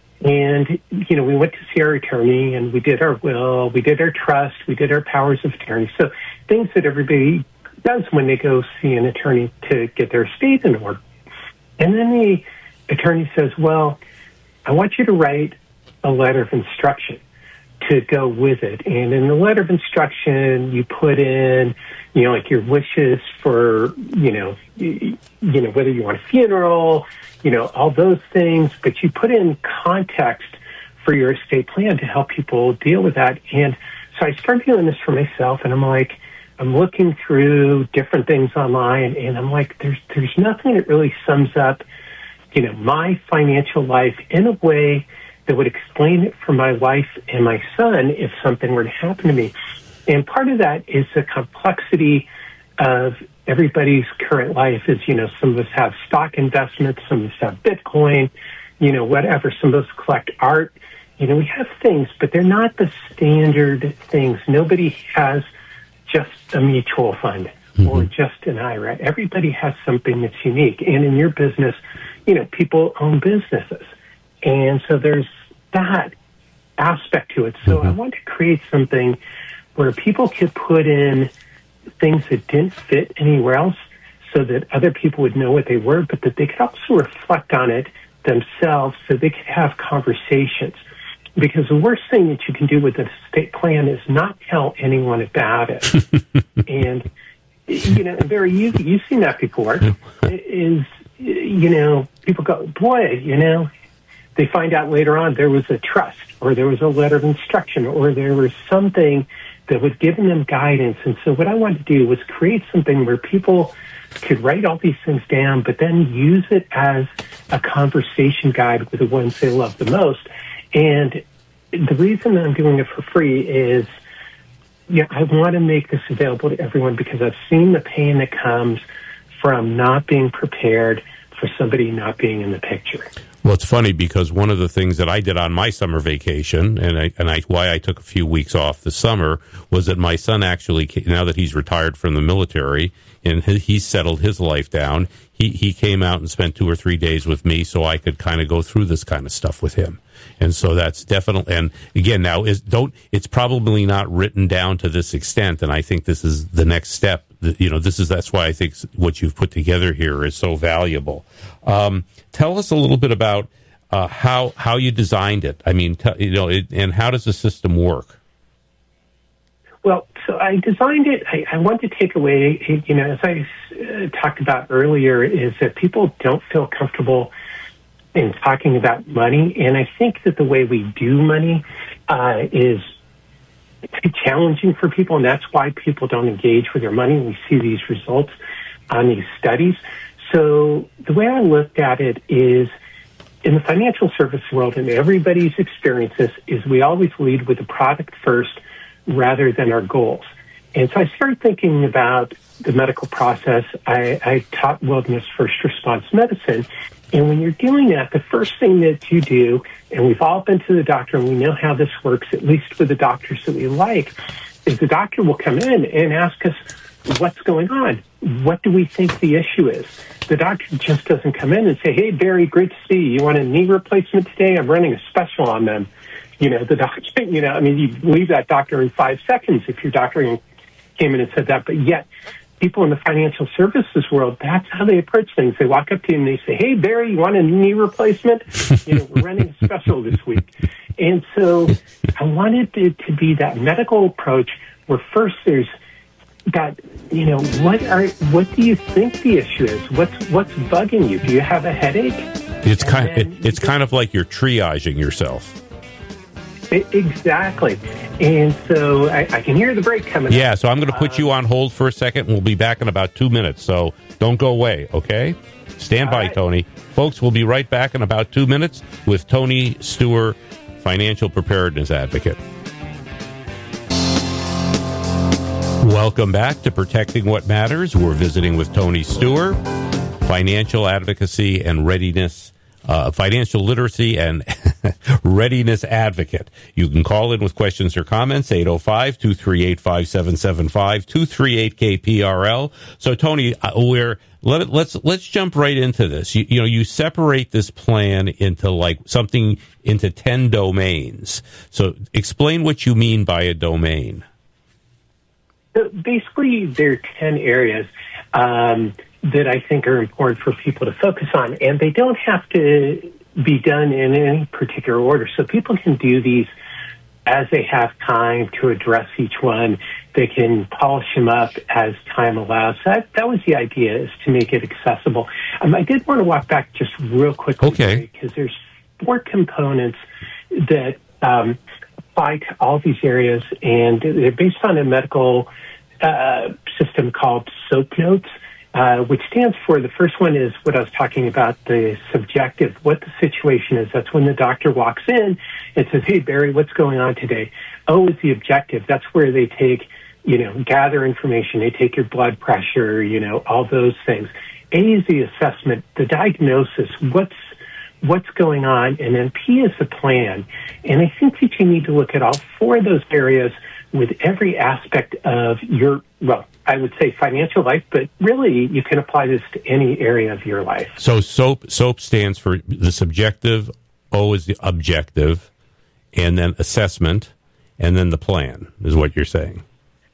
Speaker 4: And, you know, we went to see our attorney and we did our will, we did our trust, we did our powers of attorney. So things that everybody does when they go see an attorney to get their estate in order. And then the attorney says, well, I want you to write a letter of instruction to go with it. And in the letter of instruction, you put in, you know, like your wishes for, you know, you, you know, whether you want a funeral, you know, all those things, but you put in context for your estate plan to help people deal with that. And so I started doing this for myself, and I'm like, I'm looking through different things online, and I'm like, there's there's nothing that really sums up, you know, my financial life in a way that would explain it for my wife and my son if something were to happen to me. And part of that is the complexity of everybody's current life is, you know, some of us have stock investments, some of us have Bitcoin, you know, whatever. Some of us collect art. You know, we have things, but they're not the standard things. Nobody has just a mutual fund mm-hmm. or just an I R A. Everybody has something that's unique. And in your business, you know, people own businesses. And so there's that aspect to it. So mm-hmm. I want to create something where people could put in things that didn't fit anywhere else so that other people would know what they were, but that they could also reflect on it themselves so they could have conversations. Because the worst thing that you can do with an estate plan is not tell anyone about it. And, you know, Barry, you, you've seen that before, is, you know, people go, boy, you know, they find out later on there was a trust or there was a letter of instruction or there was something that was giving them guidance. And so what I wanted to do was create something where people could write all these things down, but then use it as a conversation guide with the ones they love the most. And the reason I'm doing it for free is, yeah, I want to make this available to everyone because I've seen the pain that comes from not being prepared for somebody not being in the picture.
Speaker 2: Well, it's funny because one of the things that I did on my summer vacation, and I, and I, why I took a few weeks off this summer, was that my son actually, now that he's retired from the military and he's settled his life down, he, he came out and spent two or three days with me so I could kind of go through this kind of stuff with him. And so that's definitely, and again, now is don't, it's probably not written down to this extent. And I think this is the next step. You know, this is, that's why I think what you've put together here is so valuable. Um, tell us a little bit about uh, how, how you designed it. I mean, t- you know, it, and how does the system work?
Speaker 4: Well, so I designed it. I, I want to take away, you know, as I uh, talked about earlier, is that people don't feel comfortable in talking about money. And I think that the way we do money uh, is challenging for people, and that's why people don't engage with their money. We see these results on these studies. So the way I looked at it is, in the financial service world, and everybody's experienced this, is we always lead with the product first rather than our goals. And so I started thinking about the medical process. I, I taught wilderness first response medicine. And when you're doing that, the first thing that you do, and we've all been to the doctor and we know how this works, at least with the doctors that we like, is the doctor will come in and ask us, what's going on? What do we think the issue is? The doctor just doesn't come in and say, hey, Barry, great to see you. You want a knee replacement today? I'm running a special on them. You know, the doctor, you know, I mean, you leave that doctor in five seconds if your doctor came in and said that. But yet, people in the financial services world, that's how they approach things. They walk up to you and they say, hey, Barry, you want a knee replacement? You know, we're running a special this week. And so I wanted it to be that medical approach where first there's got, you know, what are what do you think the issue is? What's what's bugging you? Do you have a headache?
Speaker 2: It's kind it, it's kind of like you're triaging yourself.
Speaker 4: Exactly. And so I, I can hear the break coming
Speaker 2: Yeah,
Speaker 4: up.
Speaker 2: so I'm going to put you on hold for a second. We'll be back in about two minutes, so don't go away, okay? Stand by,
Speaker 4: right.
Speaker 2: Tony. Folks, we'll be right back in about two minutes with Tony Steuer, Financial Preparedness Advocate. Welcome back to Protecting What Matters. We're visiting with Tony Steuer, Financial Advocacy and Readiness Uh, financial literacy and readiness advocate. You can call in with questions or comments, eight oh five, two three eight, five seven seven five, two three eight K P R L. So, Tony, uh, we're, let, let's let's jump right into this. You, you know, you separate this plan into like something into ten domains. So explain what you mean by a domain.
Speaker 4: So basically, there are ten areas um, that I think are important for people to focus on, and they don't have to be done in any particular order. So people can do these as they have time to address each one. They can polish them up as time allows. That that was the idea, is to make it accessible. Um, I did want to walk back just real quickly,
Speaker 2: okay,
Speaker 4: because there's four components that um, apply to all these areas, and they're based on a medical uh, system called SOAP notes. Uh, which stands for, the first one is what I was talking about, the subjective, what the situation is. That's when the doctor walks in and says, hey, Barry, what's going on today? O is the objective. That's where they take, you know, gather information. They take your blood pressure, you know, all those things. A is the assessment, the diagnosis, what's what's going on. And then P is the plan. And I think that you need to look at all four of those areas with every aspect of your, well, I would say financial life, but really you can apply this to any area of your life.
Speaker 2: So SOAP, SOAP stands for the subjective, O is the objective, and then assessment, and then the plan, is what you're saying.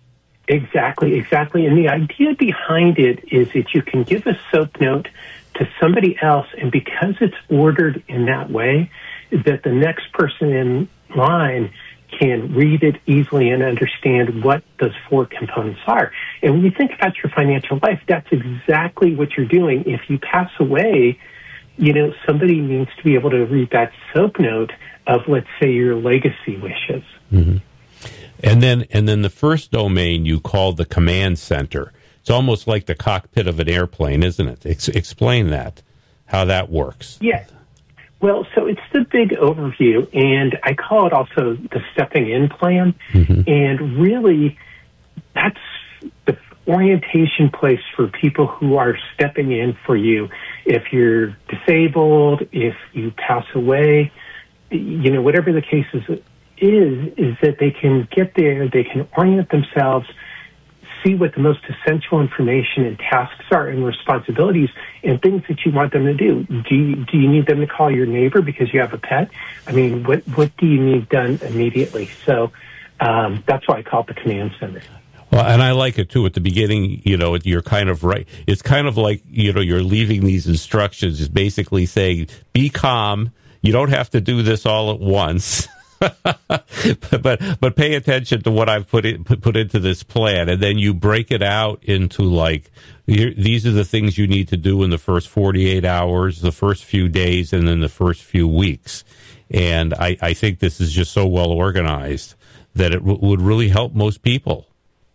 Speaker 4: Exactly, exactly. And the idea behind it is that you can give a SOAP note to somebody else, and because it's ordered in that way, that the next person in line can read it easily and understand what those four components are. And when you think about your financial life, that's exactly what you're doing. If you pass away, you know, somebody needs to be able to read that SOAP note of, let's say, your legacy wishes.
Speaker 2: Mm-hmm. And then, and then the first domain you call the command center. It's almost like the cockpit of an airplane, isn't it? Ex- explain that, how that works.
Speaker 4: Yeah. Well, so it's the big overview, and I call it also the stepping in plan. Mm-hmm. And really, that's the orientation place for people who are stepping in for you. If you're disabled, if you pass away, you know, whatever the case is, is, is that they can get there, they can orient themselves, see what the most essential information and tasks are and responsibilities and things that you want them to do. Do you, do you need them to call your neighbor because you have a pet? I mean, what, what do you need done immediately? So um, that's why I call it the command center.
Speaker 2: Well, and I like it, too. At the beginning, you know, you're kind of right. It's kind of like, you know, you're leaving these instructions, is basically saying, be calm. You don't have to do this all at once. but but pay attention to what I've put in, put, put into this plan, and then you break it out into like, here, these are the things you need to do in the first forty-eight hours, the first few days, and then the first few weeks. And I, I think this is just so well organized that it w- would really help most people.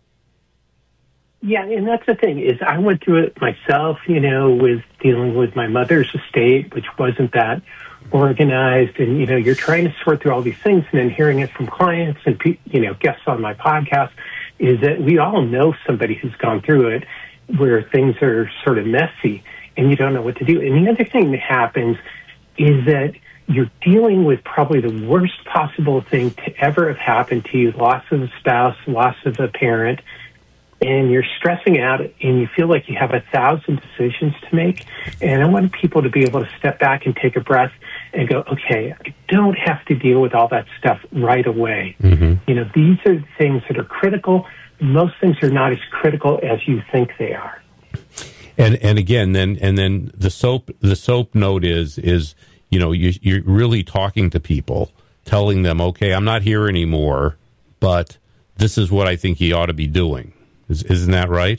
Speaker 4: Yeah, and that's the thing, is I went through it myself, you know, with dealing with my mother's estate, which wasn't that organized, and, you know, you're trying to sort through all these things, and then hearing it from clients and, you know, guests on my podcast, is that we all know somebody who's gone through it where things are sort of messy and you don't know what to do. And the other thing that happens is that you're dealing with probably the worst possible thing to ever have happened to you, loss of a spouse, loss of a parent, and you're stressing out and you feel like you have a thousand decisions to make. And I want people to be able to step back and take a breath and go, okay, I don't have to deal with all that stuff right away. Mm-hmm. You know, these are things that are critical. Most things are not as critical as you think they are.
Speaker 2: And and again, then and then the SOAP the SOAP note is is you know you, you're really talking to people, telling them, okay, I'm not here anymore, but this is what I think you ought to be doing. Is, isn't that right?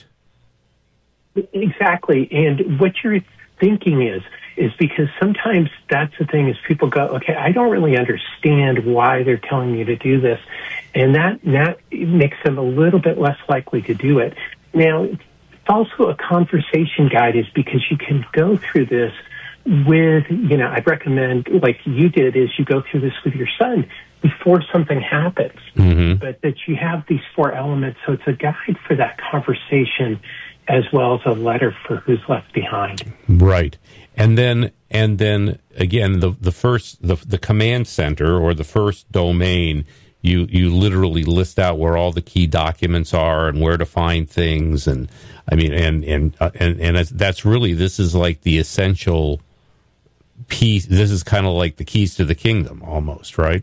Speaker 4: Exactly. And what you're thinking is, is because sometimes that's the thing is people go, okay, I don't really understand why they're telling me to do this. And that, that makes them a little bit less likely to do it. Now, it's also a conversation guide is because you can go through this with, you know, I'd recommend, like you did, is you go through this with your son before something happens. Mm-hmm. But that you have these four elements, so it's a guide for that conversation as well as a letter for who's left behind.
Speaker 2: Right. And then, and then again, the, the first, the, the command center or the first domain, you, you literally list out where all the key documents are and where to find things. And I mean, and, and, uh, and, and that's really, this is like the essential piece. This is kind of like the keys to the kingdom almost, right?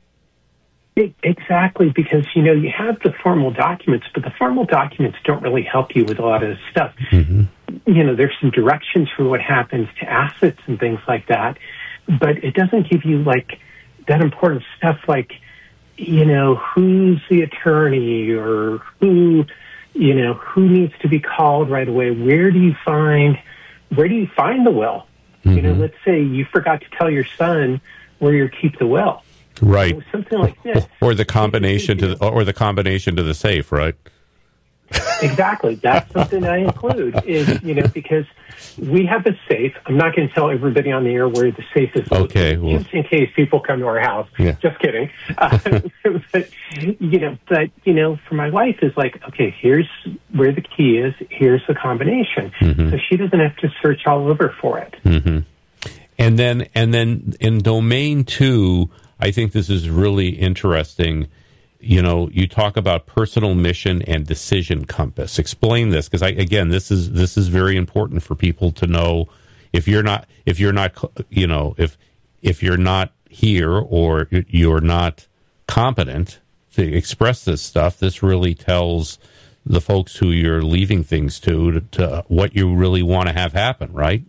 Speaker 4: Exactly, because, you know, you have the formal documents, but the formal documents don't really help you with a lot of this stuff. Mm-hmm. You know, there's some directions for what happens to assets and things like that, but it doesn't give you, like, that important stuff like, you know, who's the attorney or who, you know, who needs to be called right away. Where do you find, where do you find the will? Mm-hmm. You know, let's say you forgot to tell your son where you keep the will.
Speaker 2: Right.
Speaker 4: So something like this.
Speaker 2: Or the combination to the, or the combination to the safe, right?
Speaker 4: Exactly. That's something I include is, you know, because we have a safe. I'm not going to tell everybody on the air where the safe is located,
Speaker 2: okay, well,
Speaker 4: just in case people come to our house.
Speaker 2: Yeah.
Speaker 4: Just kidding. Uh, but, you know, but, you know, for my wife is like, okay, here's where the key is. Here's the combination. Mm-hmm. So she doesn't have to search all over for it.
Speaker 2: Mm-hmm. And then, and then in domain two, I think this is really interesting. You know, you talk about personal mission and decision compass. Explain this, because I again, this is this is very important for people to know. If you're not, if you're not, you know, if if you're not here or you're not competent to express this stuff, this really tells the folks who you're leaving things to to, to what you really want to have happen, right?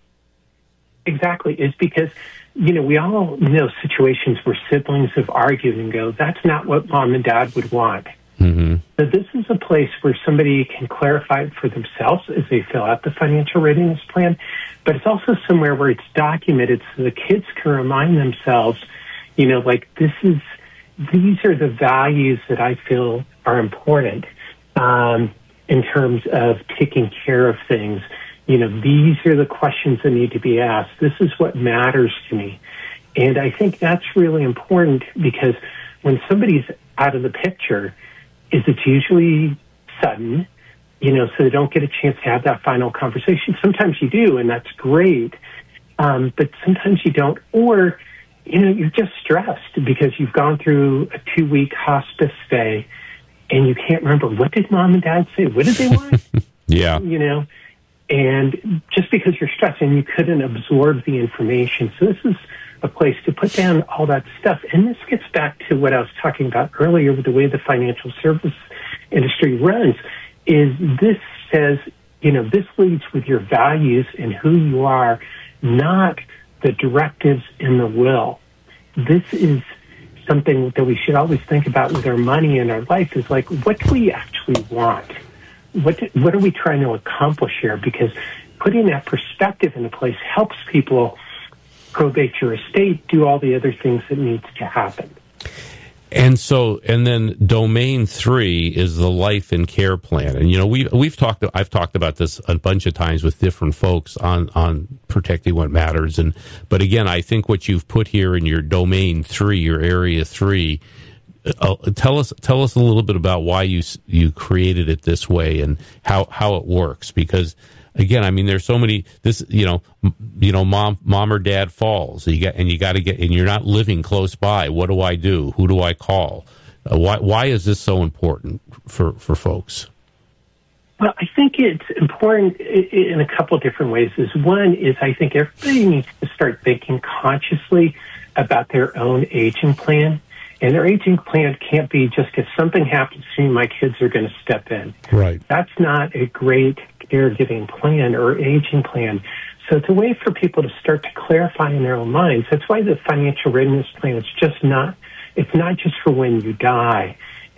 Speaker 4: Exactly. It's because, you know, we all know situations where siblings have argued and go, that's not what mom and dad would want. Mm-hmm. So this is a place where somebody can clarify it for themselves as they fill out the financial readiness plan, but it's also somewhere where it's documented so the kids can remind themselves, you know, like this is, these are the values that I feel are important um, in terms of taking care of things. You know, these are the questions that need to be asked. This is what matters to me. And I think that's really important because when somebody's out of the picture, is it's usually sudden, you know, so they don't get a chance to have that final conversation. Sometimes you do, and that's great. Um, but sometimes you don't. Or, you know, you're just stressed because you've gone through a two-week hospice stay and you can't remember, what did mom and dad say? What did they want?
Speaker 2: Yeah.
Speaker 4: You know? And just because you're stressed and you couldn't absorb the information. So this is a place to put down all that stuff. And this gets back to what I was talking about earlier with the way the financial service industry runs, is this says, you know, this leads with your values and who you are, not the directives in the will. This is something that we should always think about with our money and our life is like, what do we actually want? What do, what are we trying to accomplish here? Because putting that perspective into place helps people probate your estate, do all the other things that needs to happen.
Speaker 2: And so, and then domain three is the life and care plan. And, you know, we, we've talked, I've talked about this a bunch of times with different folks on, on protecting what matters. And, but again, I think what you've put here in your domain three, your area three, Uh, tell us tell us a little bit about why you you created it this way and how, how it works, because again, I mean, there's so many this you know m- you know mom mom or dad falls, you got and you got to get and you're not living close by. What do I do? Who do I call? Uh, why why is this so important for for folks?
Speaker 4: Well, I think it's important in a couple of different ways. Is one is I think everybody needs to start thinking consciously about their own aging plan. And their aging plan can't be just if something happens to me, my kids are going to step in.
Speaker 2: Right.
Speaker 4: That's not a great caregiving plan or aging plan. So it's a way for people to start to clarify in their own minds. That's why the financial readiness plan is just not, it's not just for when you die.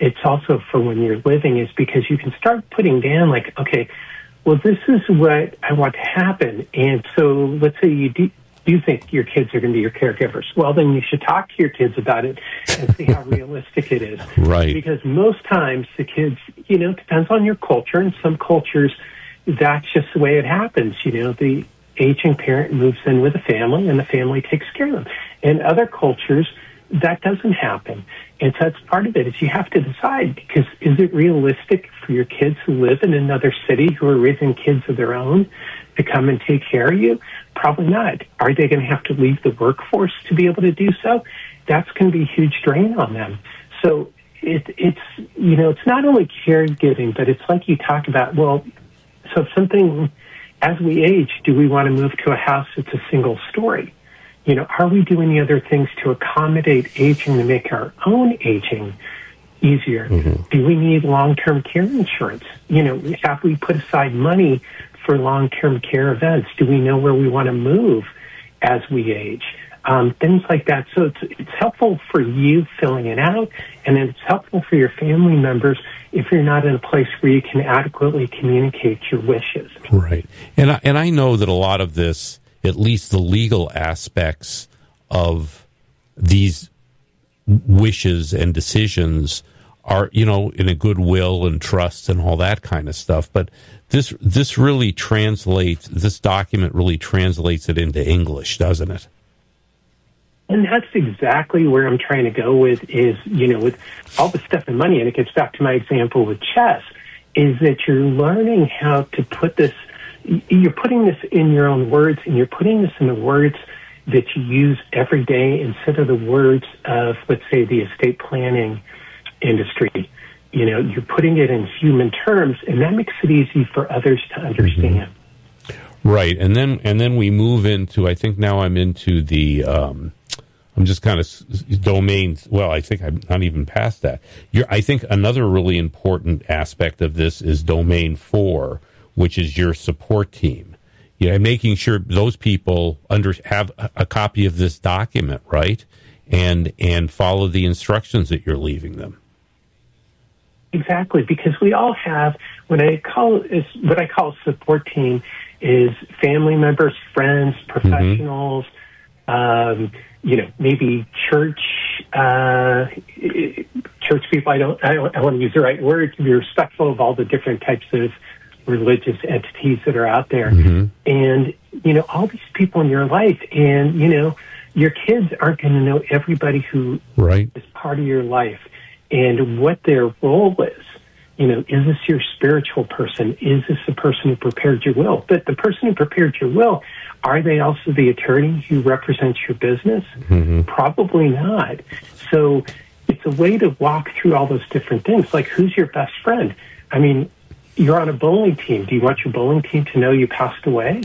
Speaker 4: it's also for when you're living, is because you can start putting down like, okay, well, this is what I want to happen. And so let's say you do, do think your kids are going to be your caregivers. Well, then you should talk to your kids about it and see how realistic it is.
Speaker 2: Right.
Speaker 4: Because most times the kids, you know, it depends on your culture. In some cultures, that's just the way it happens. You know, the aging parent moves in with the family and the family takes care of them. In other cultures, that doesn't happen. And so that's part of it, is you have to decide, because is it realistic for your kids who live in another city, who are raising kids of their own, to come and take care of you? Probably not. Are they going to have to leave the workforce to be able to do so? That's going to be a huge drain on them. So it, it's, you know, it's not only caregiving, but it's like you talk about, well, so if something, as we age, do we want to move to a house that's a single story? You know, are we doing the other things to accommodate aging, to make our own aging easier? Mm-hmm. Do we need long-term care insurance? You know, have we put aside money for long-term care events? Do we know where we want to move as we age? Um, things like that. So it's, it's helpful for you filling it out, and then it's helpful for your family members if you're not in a place where you can adequately communicate your wishes.
Speaker 2: Right. And I, and I know that a lot of this, at least the legal aspects of these wishes and decisions, are, you know, in a goodwill and trust and all that kind of stuff. But this this really translates, this document really translates it into English, doesn't it?
Speaker 4: And that's exactly where I'm trying to go with, is, you know, with all the stuff in money, and it gets back to my example with chess, is that you're learning how to put this, you're putting this in your own words, and you're putting this in the words that you use every day instead of the words of, let's say, the estate planning industry. You know, you're putting it in human terms, and that makes it easy for others to understand.
Speaker 2: Mm-hmm. Right. And then, and then we move into, I think now I'm into the, um, I'm just kind of domains. Well, I think I'm not even past that. You're, I think another really important aspect of this is domain four, which is your support team. You know, making sure those people under have a copy of this document, right, and and follow the instructions that you're leaving them.
Speaker 4: Exactly, because we all have what I call is what I call a support team is family members, friends, professionals. Mm-hmm. Um, you know, maybe church, uh, church people. I don't, I don't, I want to use the right word to be respectful of all the different types of religious entities that are out there. Mm-hmm. And, you know, all these people in your life, and, you know, your kids aren't going to know everybody who
Speaker 2: right.
Speaker 4: is part of your life and what their role is. You know, is this your spiritual person? Is this the person who prepared your will? But the person who prepared your will, are they also the attorney who represents your business? Mm-hmm. Probably not. So it's a way to walk through all those different things. Like, who's your best friend? I mean, you're on a bowling team. Do you want your bowling team to know you passed away?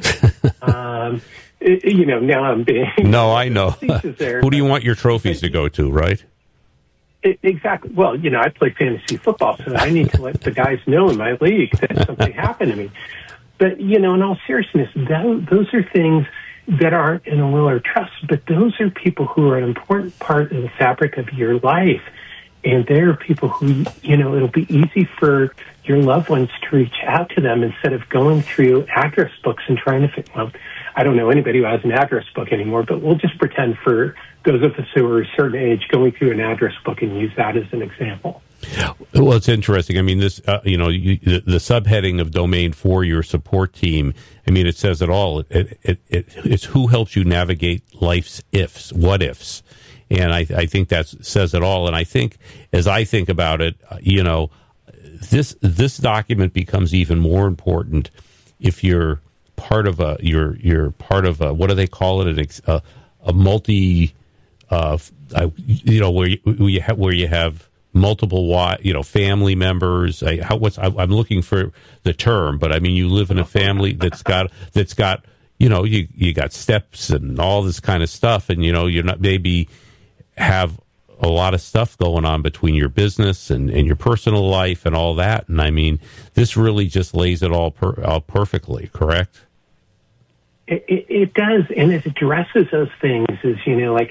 Speaker 4: um, it, you know, now I'm being...
Speaker 2: No, I know. There, Who do you want your trophies to go to, right?
Speaker 4: It, exactly. Well, you know, I play fantasy football, so I need to let the guys know in my league that something happened to me. But, you know, in all seriousness, that, those are things that aren't in a will or trust, but those are people who are an important part of the fabric of your life. And they're people who, you know, it'll be easy for your loved ones to reach out to them instead of going through address books and trying to fit, well, I don't know anybody who has an address book anymore, but we'll just pretend for those of us who are a certain age going through an address book and use that as an example.
Speaker 2: Well, it's interesting. I mean, this, uh, you know, you, the, the subheading of domain for your support team, I mean, it says it all. It, it, it, it's who helps you navigate life's ifs, what ifs. And I, I think that says it all. And I think, as I think about it, you know, this this document becomes even more important if you're part of a you're you're part of a, what do they call it, an, a, a multi, uh, you know, where you, where you have, where you have multiple, you know, family members. I, how, what's I, I'm looking for the term, but I mean, you live in a family that's got that's got you know you you got steps and all this kind of stuff, and you know you're not maybe have a lot of stuff going on between your business and, and your personal life and all that. And I mean, this really just lays it all, per, all perfectly, correct?
Speaker 4: It, it, it does. And it addresses those things as, you know, like,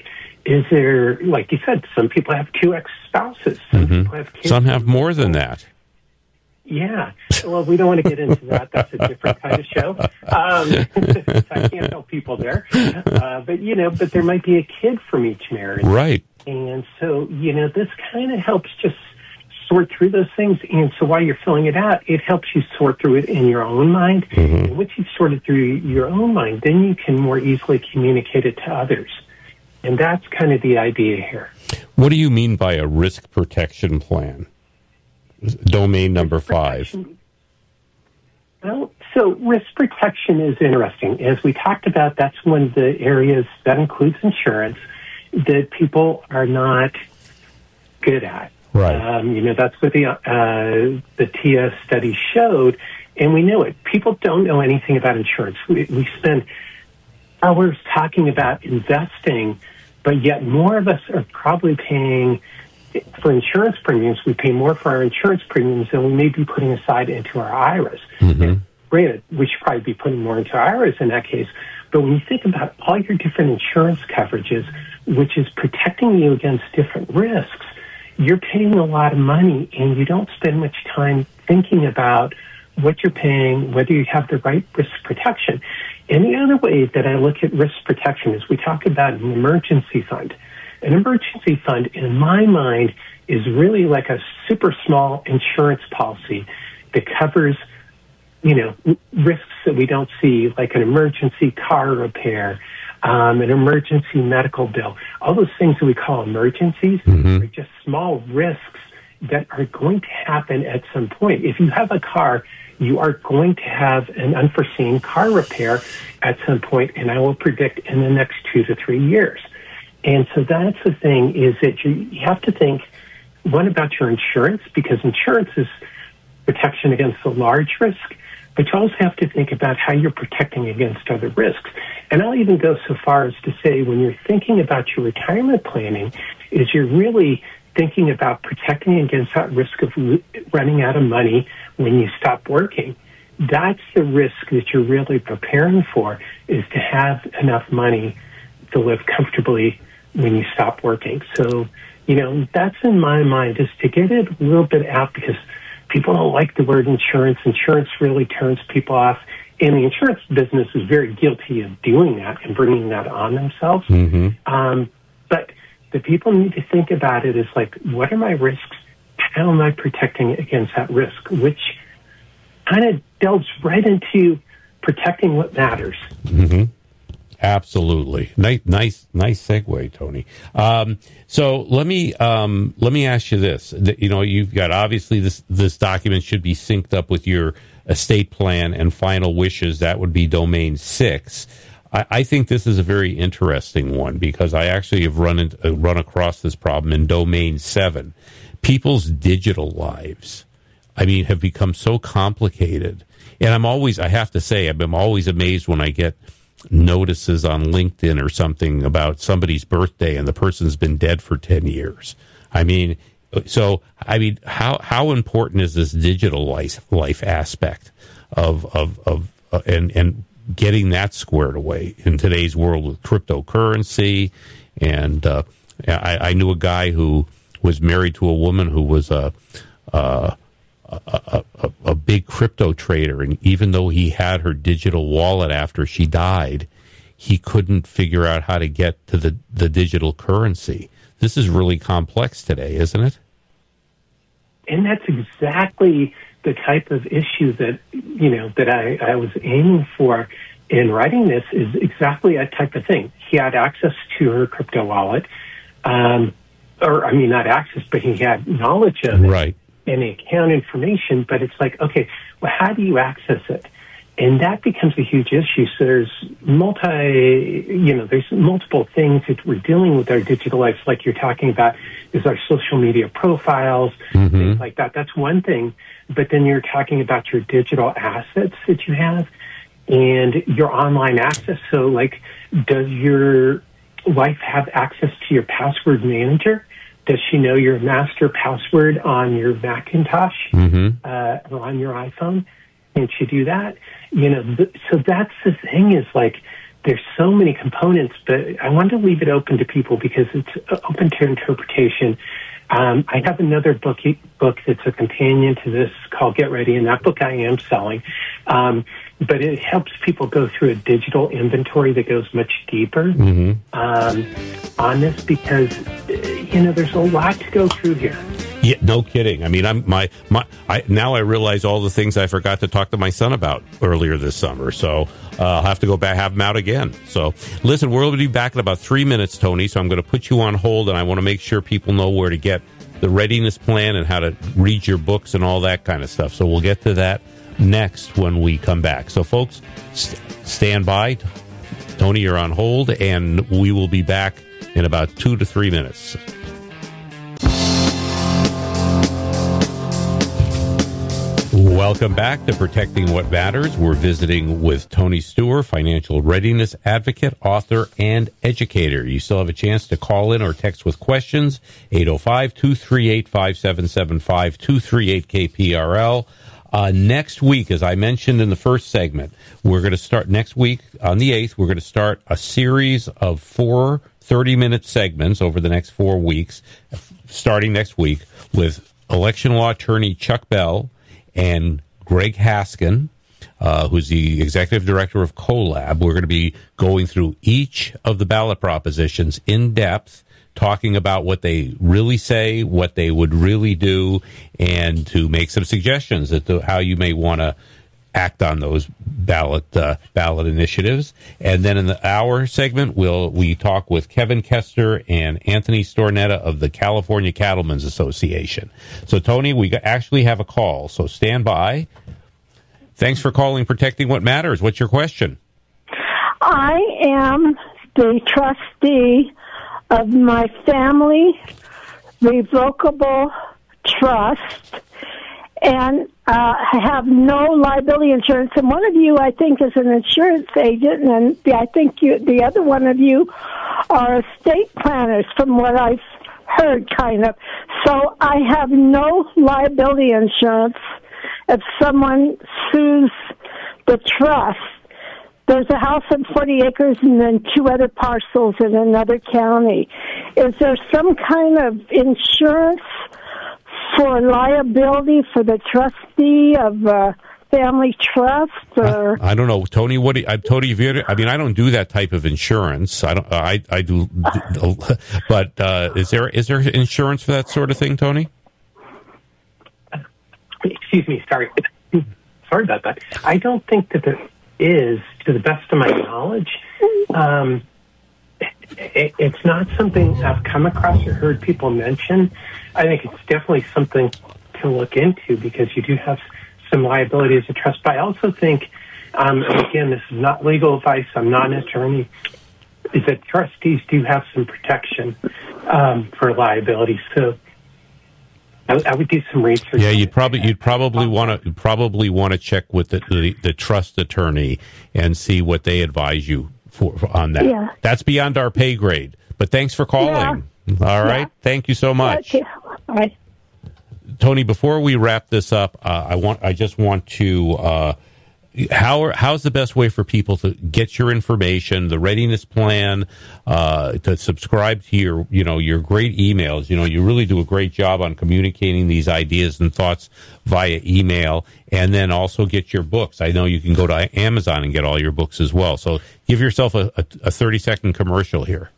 Speaker 4: Is there, like you said, some people have two ex-spouses. Some
Speaker 2: Mm-hmm.
Speaker 4: people have kids.
Speaker 2: Some have more than that.
Speaker 4: Yeah. Well, we don't want to get into that. That's a different kind of show. Um, I can't help people there. Uh, but, you know, but there might be a kid from each marriage.
Speaker 2: Right.
Speaker 4: And so, you know, this kind of helps just sort through those things. And so while you're filling it out, it helps you sort through it in your own mind.
Speaker 2: Mm-hmm.
Speaker 4: And once you've sorted through your own mind, then you can more easily communicate it to others. And that's kind of the idea here.
Speaker 2: What do you mean by a risk protection plan? Domain number five.
Speaker 4: Well, so risk protection is interesting. As we talked about, that's one of the areas that includes insurance that people are not good at.
Speaker 2: Right.
Speaker 4: Um, you know, that's what the uh, the T S study showed, and we know it. People don't know anything about insurance. We, we spend hours talking about investing, but yet more of us are probably paying for insurance premiums. We pay more for our insurance premiums than we may be putting aside into our I R As.
Speaker 2: Mm-hmm.
Speaker 4: Granted, we should probably be putting more into I R As in that case, but when you think about all your different insurance coverages, which is protecting you against different risks, you're paying a lot of money, and you don't spend much time thinking about what you're paying, whether you have the right risk protection. And the other way that I look at risk protection is we talk about an emergency fund. An emergency fund, in my mind, is really like a super small insurance policy that covers, you know, risks that we don't see, like an emergency car repair, um, an emergency medical bill. All those things that we call emergencies
Speaker 2: Mm-hmm.
Speaker 4: are just small risks that are going to happen at some point. If you have a car, you are going to have an unforeseen car repair at some point, and I will predict in the next two to three years. And so that's the thing, is that you, you have to think, one, about your insurance, because insurance is protection against the large risk, but you also have to think about how you're protecting against other risks. And I'll even go so far as to say, when you're thinking about your retirement planning, is you're really thinking about protecting against that risk of running out of money when you stop working. That's the risk that you're really preparing for, is to have enough money to live comfortably when you stop working. So, you know, that's in my mind, is to get it a little bit out, because people don't like the word insurance. Insurance really turns people off. And the insurance business is very guilty of doing that and bringing that on themselves.
Speaker 2: Mm-hmm.
Speaker 4: Um, but the people need to think about it as like, what are my risks? How am I protecting against that risk? Which kind of delves right into protecting what matters.
Speaker 2: Mm-hmm. Absolutely. Nice, nice, nice segue, Tony. Um, so let me um, let me ask you this. You know, you've got, obviously this this document should be synced up with your estate plan and final wishes. That would be domain six. I, I think this is a very interesting one, because I actually have run into, uh, run across this problem in domain seven. People's digital lives, I mean, have become so complicated. And I'm always, I have to say, I'm always amazed when I get notices on LinkedIn or something about somebody's birthday and the person's been dead for ten years. I mean, so, I mean, how, how important is this digital life, life aspect of, of, of, uh, and, and getting that squared away in today's world with cryptocurrency? And, uh, I, I knew a guy who was married to a woman who was a, uh, A, a, a big crypto trader, and even though he had her digital wallet after she died, he couldn't figure out how to get to the, the digital currency. This is really complex today, isn't it?
Speaker 4: And that's exactly the type of issue that, you know, that I, I was aiming for in writing this, is exactly that type of thing. He had access to her crypto wallet, um, or I mean, not access, but he had knowledge of it.
Speaker 2: Right.
Speaker 4: And account information, but it's like, okay, well, how do you access it? And that becomes a huge issue. So there's multi, you know, there's multiple things that we're dealing with our digital lives, like you're talking about, is our social media profiles,
Speaker 2: mm-hmm.
Speaker 4: things like that. That's one thing. But then you're talking about your digital assets that you have and your online access. So, like, does your wife have access to your password manager? Does she know your master password on your Macintosh
Speaker 2: mm-hmm.
Speaker 4: uh, or on your iPhone? Can she do that? You know, th- so that's the thing, is like, there's so many components, but I wanted to leave it open to people because it's open to interpretation. Um, I have another book book that's a companion to this called Get Ready, and that book I am selling. Um, but it helps people go through a digital inventory that goes much deeper mm-hmm. um, on this because, you know, there's a lot to go through here.
Speaker 2: Yeah, no kidding. I mean, I'm my my. I, now I realize all the things I forgot to talk to my son about earlier this summer. So uh, I'll have to go back, have them out again. So listen, we're going to be back in about three minutes, Tony. So I'm going to put you on hold, and I want to make sure people know where to get the readiness plan and how to read your books and all that kind of stuff. So we'll get to that next when we come back. So folks, st- stand by. Tony, you're on hold, and we will be back in about two to three minutes. Welcome back to Protecting What Matters. We're visiting with Tony Steuer, financial readiness advocate, author, and educator. You still have a chance to call in or text with questions, eight oh five, two three eight, five seven seven five, two three eight K P R L. Uh, next week, as I mentioned in the first segment, we're going to start next week on the eighth. We're going to start a series of four thirty-minute segments over the next four weeks, starting next week with election law attorney Chuck Bell and Greg Haskin, uh, who's the executive director of CoLab. We're going to be going through each of the ballot propositions in depth, talking about what they really say, what they would really do, and to make some suggestions as to how you may want to act on those ballot uh, ballot initiatives. And then in the hour segment, we'll we talk with Kevin Kester and Anthony Stornetta of the California Cattlemen's Association. So, Tony, we actually have a call, so stand by. Thanks for calling Protecting What Matters. What's your question?
Speaker 5: I am the trustee of my family revocable trust, and uh, I have no liability insurance. And one of you, I think, is an insurance agent, and I think you, the other one of you are estate planners, from what I've heard, kind of. So I have no liability insurance if someone sues the trust. There's a house on forty acres and then two other parcels in another county. Is there some kind of insurance for liability for the trustee of a family trust? Or
Speaker 2: I, I don't know, Tony. What? Do you, I, Tony, have you, I mean, I don't do that type of insurance. I don't. I I do, do but uh, is there is there insurance for that sort of thing, Tony?
Speaker 4: Excuse me. Sorry. Sorry about that. I don't think that there is, to the best of my knowledge. Um, it, it's not something I've come across or heard people mention. I think it's definitely something to look into because you do have some liability as a trust. But I also think, um, and again, this is not legal advice, I'm not an attorney, is that trustees do have some protection um, for liability. So I, I would do some research.
Speaker 2: Yeah, you'd probably you'd probably want to probably want to check with the, the the trust attorney and see what they advise you for, for on that.
Speaker 5: Yeah.
Speaker 2: That's beyond our pay grade. But thanks for calling. Yeah. All right, yeah. Thank you so much.
Speaker 5: Okay. All right.
Speaker 2: Tony, before we wrap this up, uh, I want I just want to uh, how how's the best way for people to get your information, the readiness plan, uh, to subscribe to your you know your great emails. You know, you really do a great job on communicating these ideas and thoughts via email, and then also get your books. I know you can go to Amazon and get all your books as well. So give yourself a, a, a thirty second commercial here.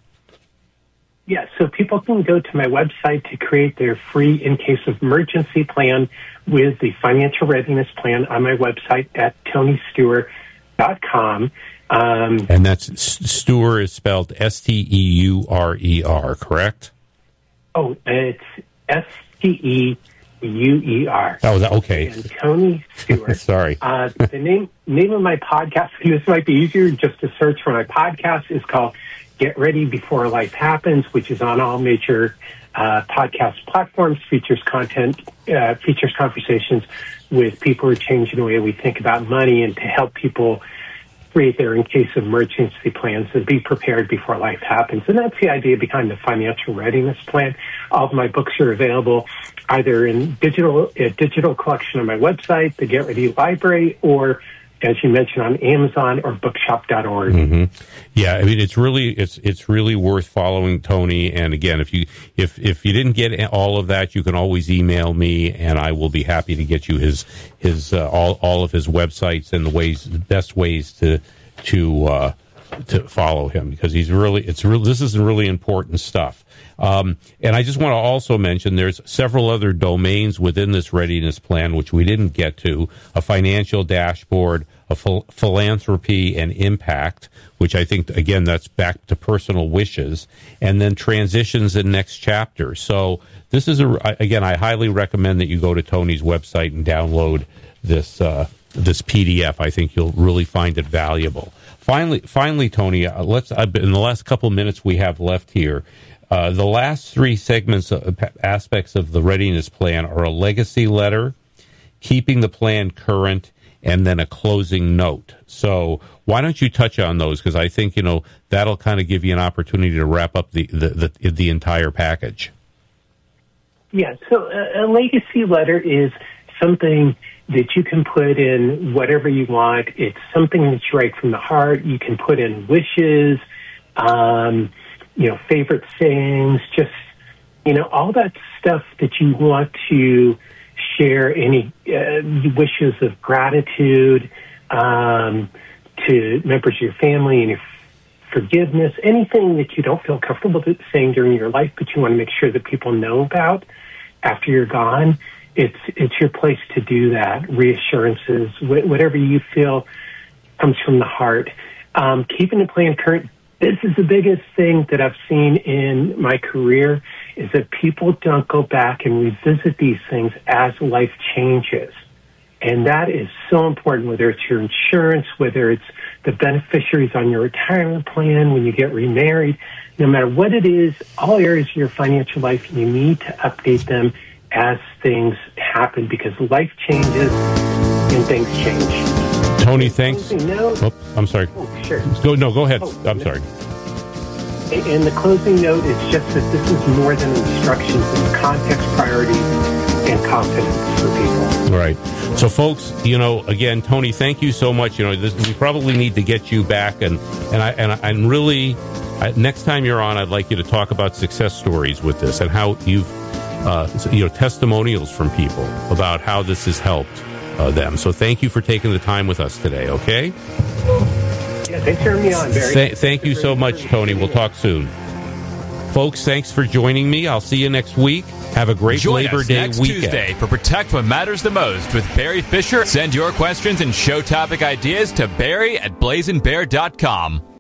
Speaker 4: Yeah, so people can go to my website to create their free in case of emergency plan with the financial readiness plan on my website at tony steuer dot com. Um,
Speaker 2: and that's Steuer is spelled S T E U R E R, correct?
Speaker 4: Oh, it's S T E U E R.
Speaker 2: Oh, okay.
Speaker 4: And Tony Steuer.
Speaker 2: Sorry.
Speaker 4: Uh, the name name of my podcast, and this might be easier just to search for my podcast, is called Get Ready Before Life Happens, which is on all major uh, podcast platforms, features content, uh, features conversations with people who are changing the way we think about money and to help people create their in case of emergency plans and be prepared before life happens. And that's the idea behind the financial readiness plan. All of my books are available either in digital, a digital collection on my website, the Get Ready Library, or as you mentioned, on Amazon or bookshop dot org.
Speaker 2: Mm-hmm. Yeah, I mean, it's really it's it's really worth following Tony. And again, if you if if you didn't get all of that, you can always email me, and I will be happy to get you his his uh, all all of his websites and the ways the best ways to to uh, to follow him, because he's really it's really this is really important stuff. Um, and I just want to also mention there's several other domains within this readiness plan which we didn't get to: a financial dashboard, a ph- philanthropy and impact, which I think, again, that's back to personal wishes, and then transitions and next chapter. So this is, a, again, I highly recommend that you go to Tony's website and download this uh, this P D F. I think you'll really find it valuable. Finally, finally, Tony, uh, let's uh, in the last couple of minutes we have left here, uh, the last three segments, uh, aspects of the readiness plan are a legacy letter, keeping the plan current, and then a closing note. So why don't you touch on those? Because I think, you know, that'll kind of give you an opportunity to wrap up the the, the, the entire package.
Speaker 4: Yeah, so a, a legacy letter is something that you can put in whatever you want. It's something that you write from the heart. You can put in wishes, um, you know, favorite sayings, just, you know, all that stuff that you want to share, any uh, wishes of gratitude um, to members of your family, and your forgiveness, anything that you don't feel comfortable saying during your life, but you want to make sure that people know about after you're gone. It's it's your place to do that. Reassurances, wh- whatever you feel comes from the heart. Um, keeping the plan current. This is the biggest thing that I've seen in my career, is that people don't go back and revisit these things as life changes. And that is so important, whether it's your insurance, whether it's the beneficiaries on your retirement plan, when you get remarried, no matter what it is, all areas of your financial life, you need to update them as things happen, because life changes and things change.
Speaker 2: Tony, thanks.
Speaker 4: Note,
Speaker 2: oh, I'm sorry.
Speaker 4: Oh, sure.
Speaker 2: Go, no, go ahead.
Speaker 4: Oh,
Speaker 2: I'm
Speaker 4: no.
Speaker 2: sorry.
Speaker 4: And the closing note is just that this is more than instructions. It's context, priorities, and confidence for people.
Speaker 2: All right. So, folks, you know, again, Tony, thank you so much. You know, this, we probably need to get you back, and and I and I'm really I, next time you're on, I'd like you to talk about success stories with this and how you've uh, you know testimonials from people about how this has helped uh, them. So, thank you for taking the time with us today. Okay.
Speaker 4: Yeah, thanks for having me on, Barry.
Speaker 2: Th- thank you so much, Tony. We'll talk soon. Folks, thanks for joining me. I'll see you next week. Have a great
Speaker 6: Join
Speaker 2: Labor
Speaker 6: us
Speaker 2: Day
Speaker 6: next
Speaker 2: weekend.
Speaker 6: Tuesday for Protect What Matters the Most with Barry Fisher. Send your questions and show topic ideas to Barry at blazing bear dot com.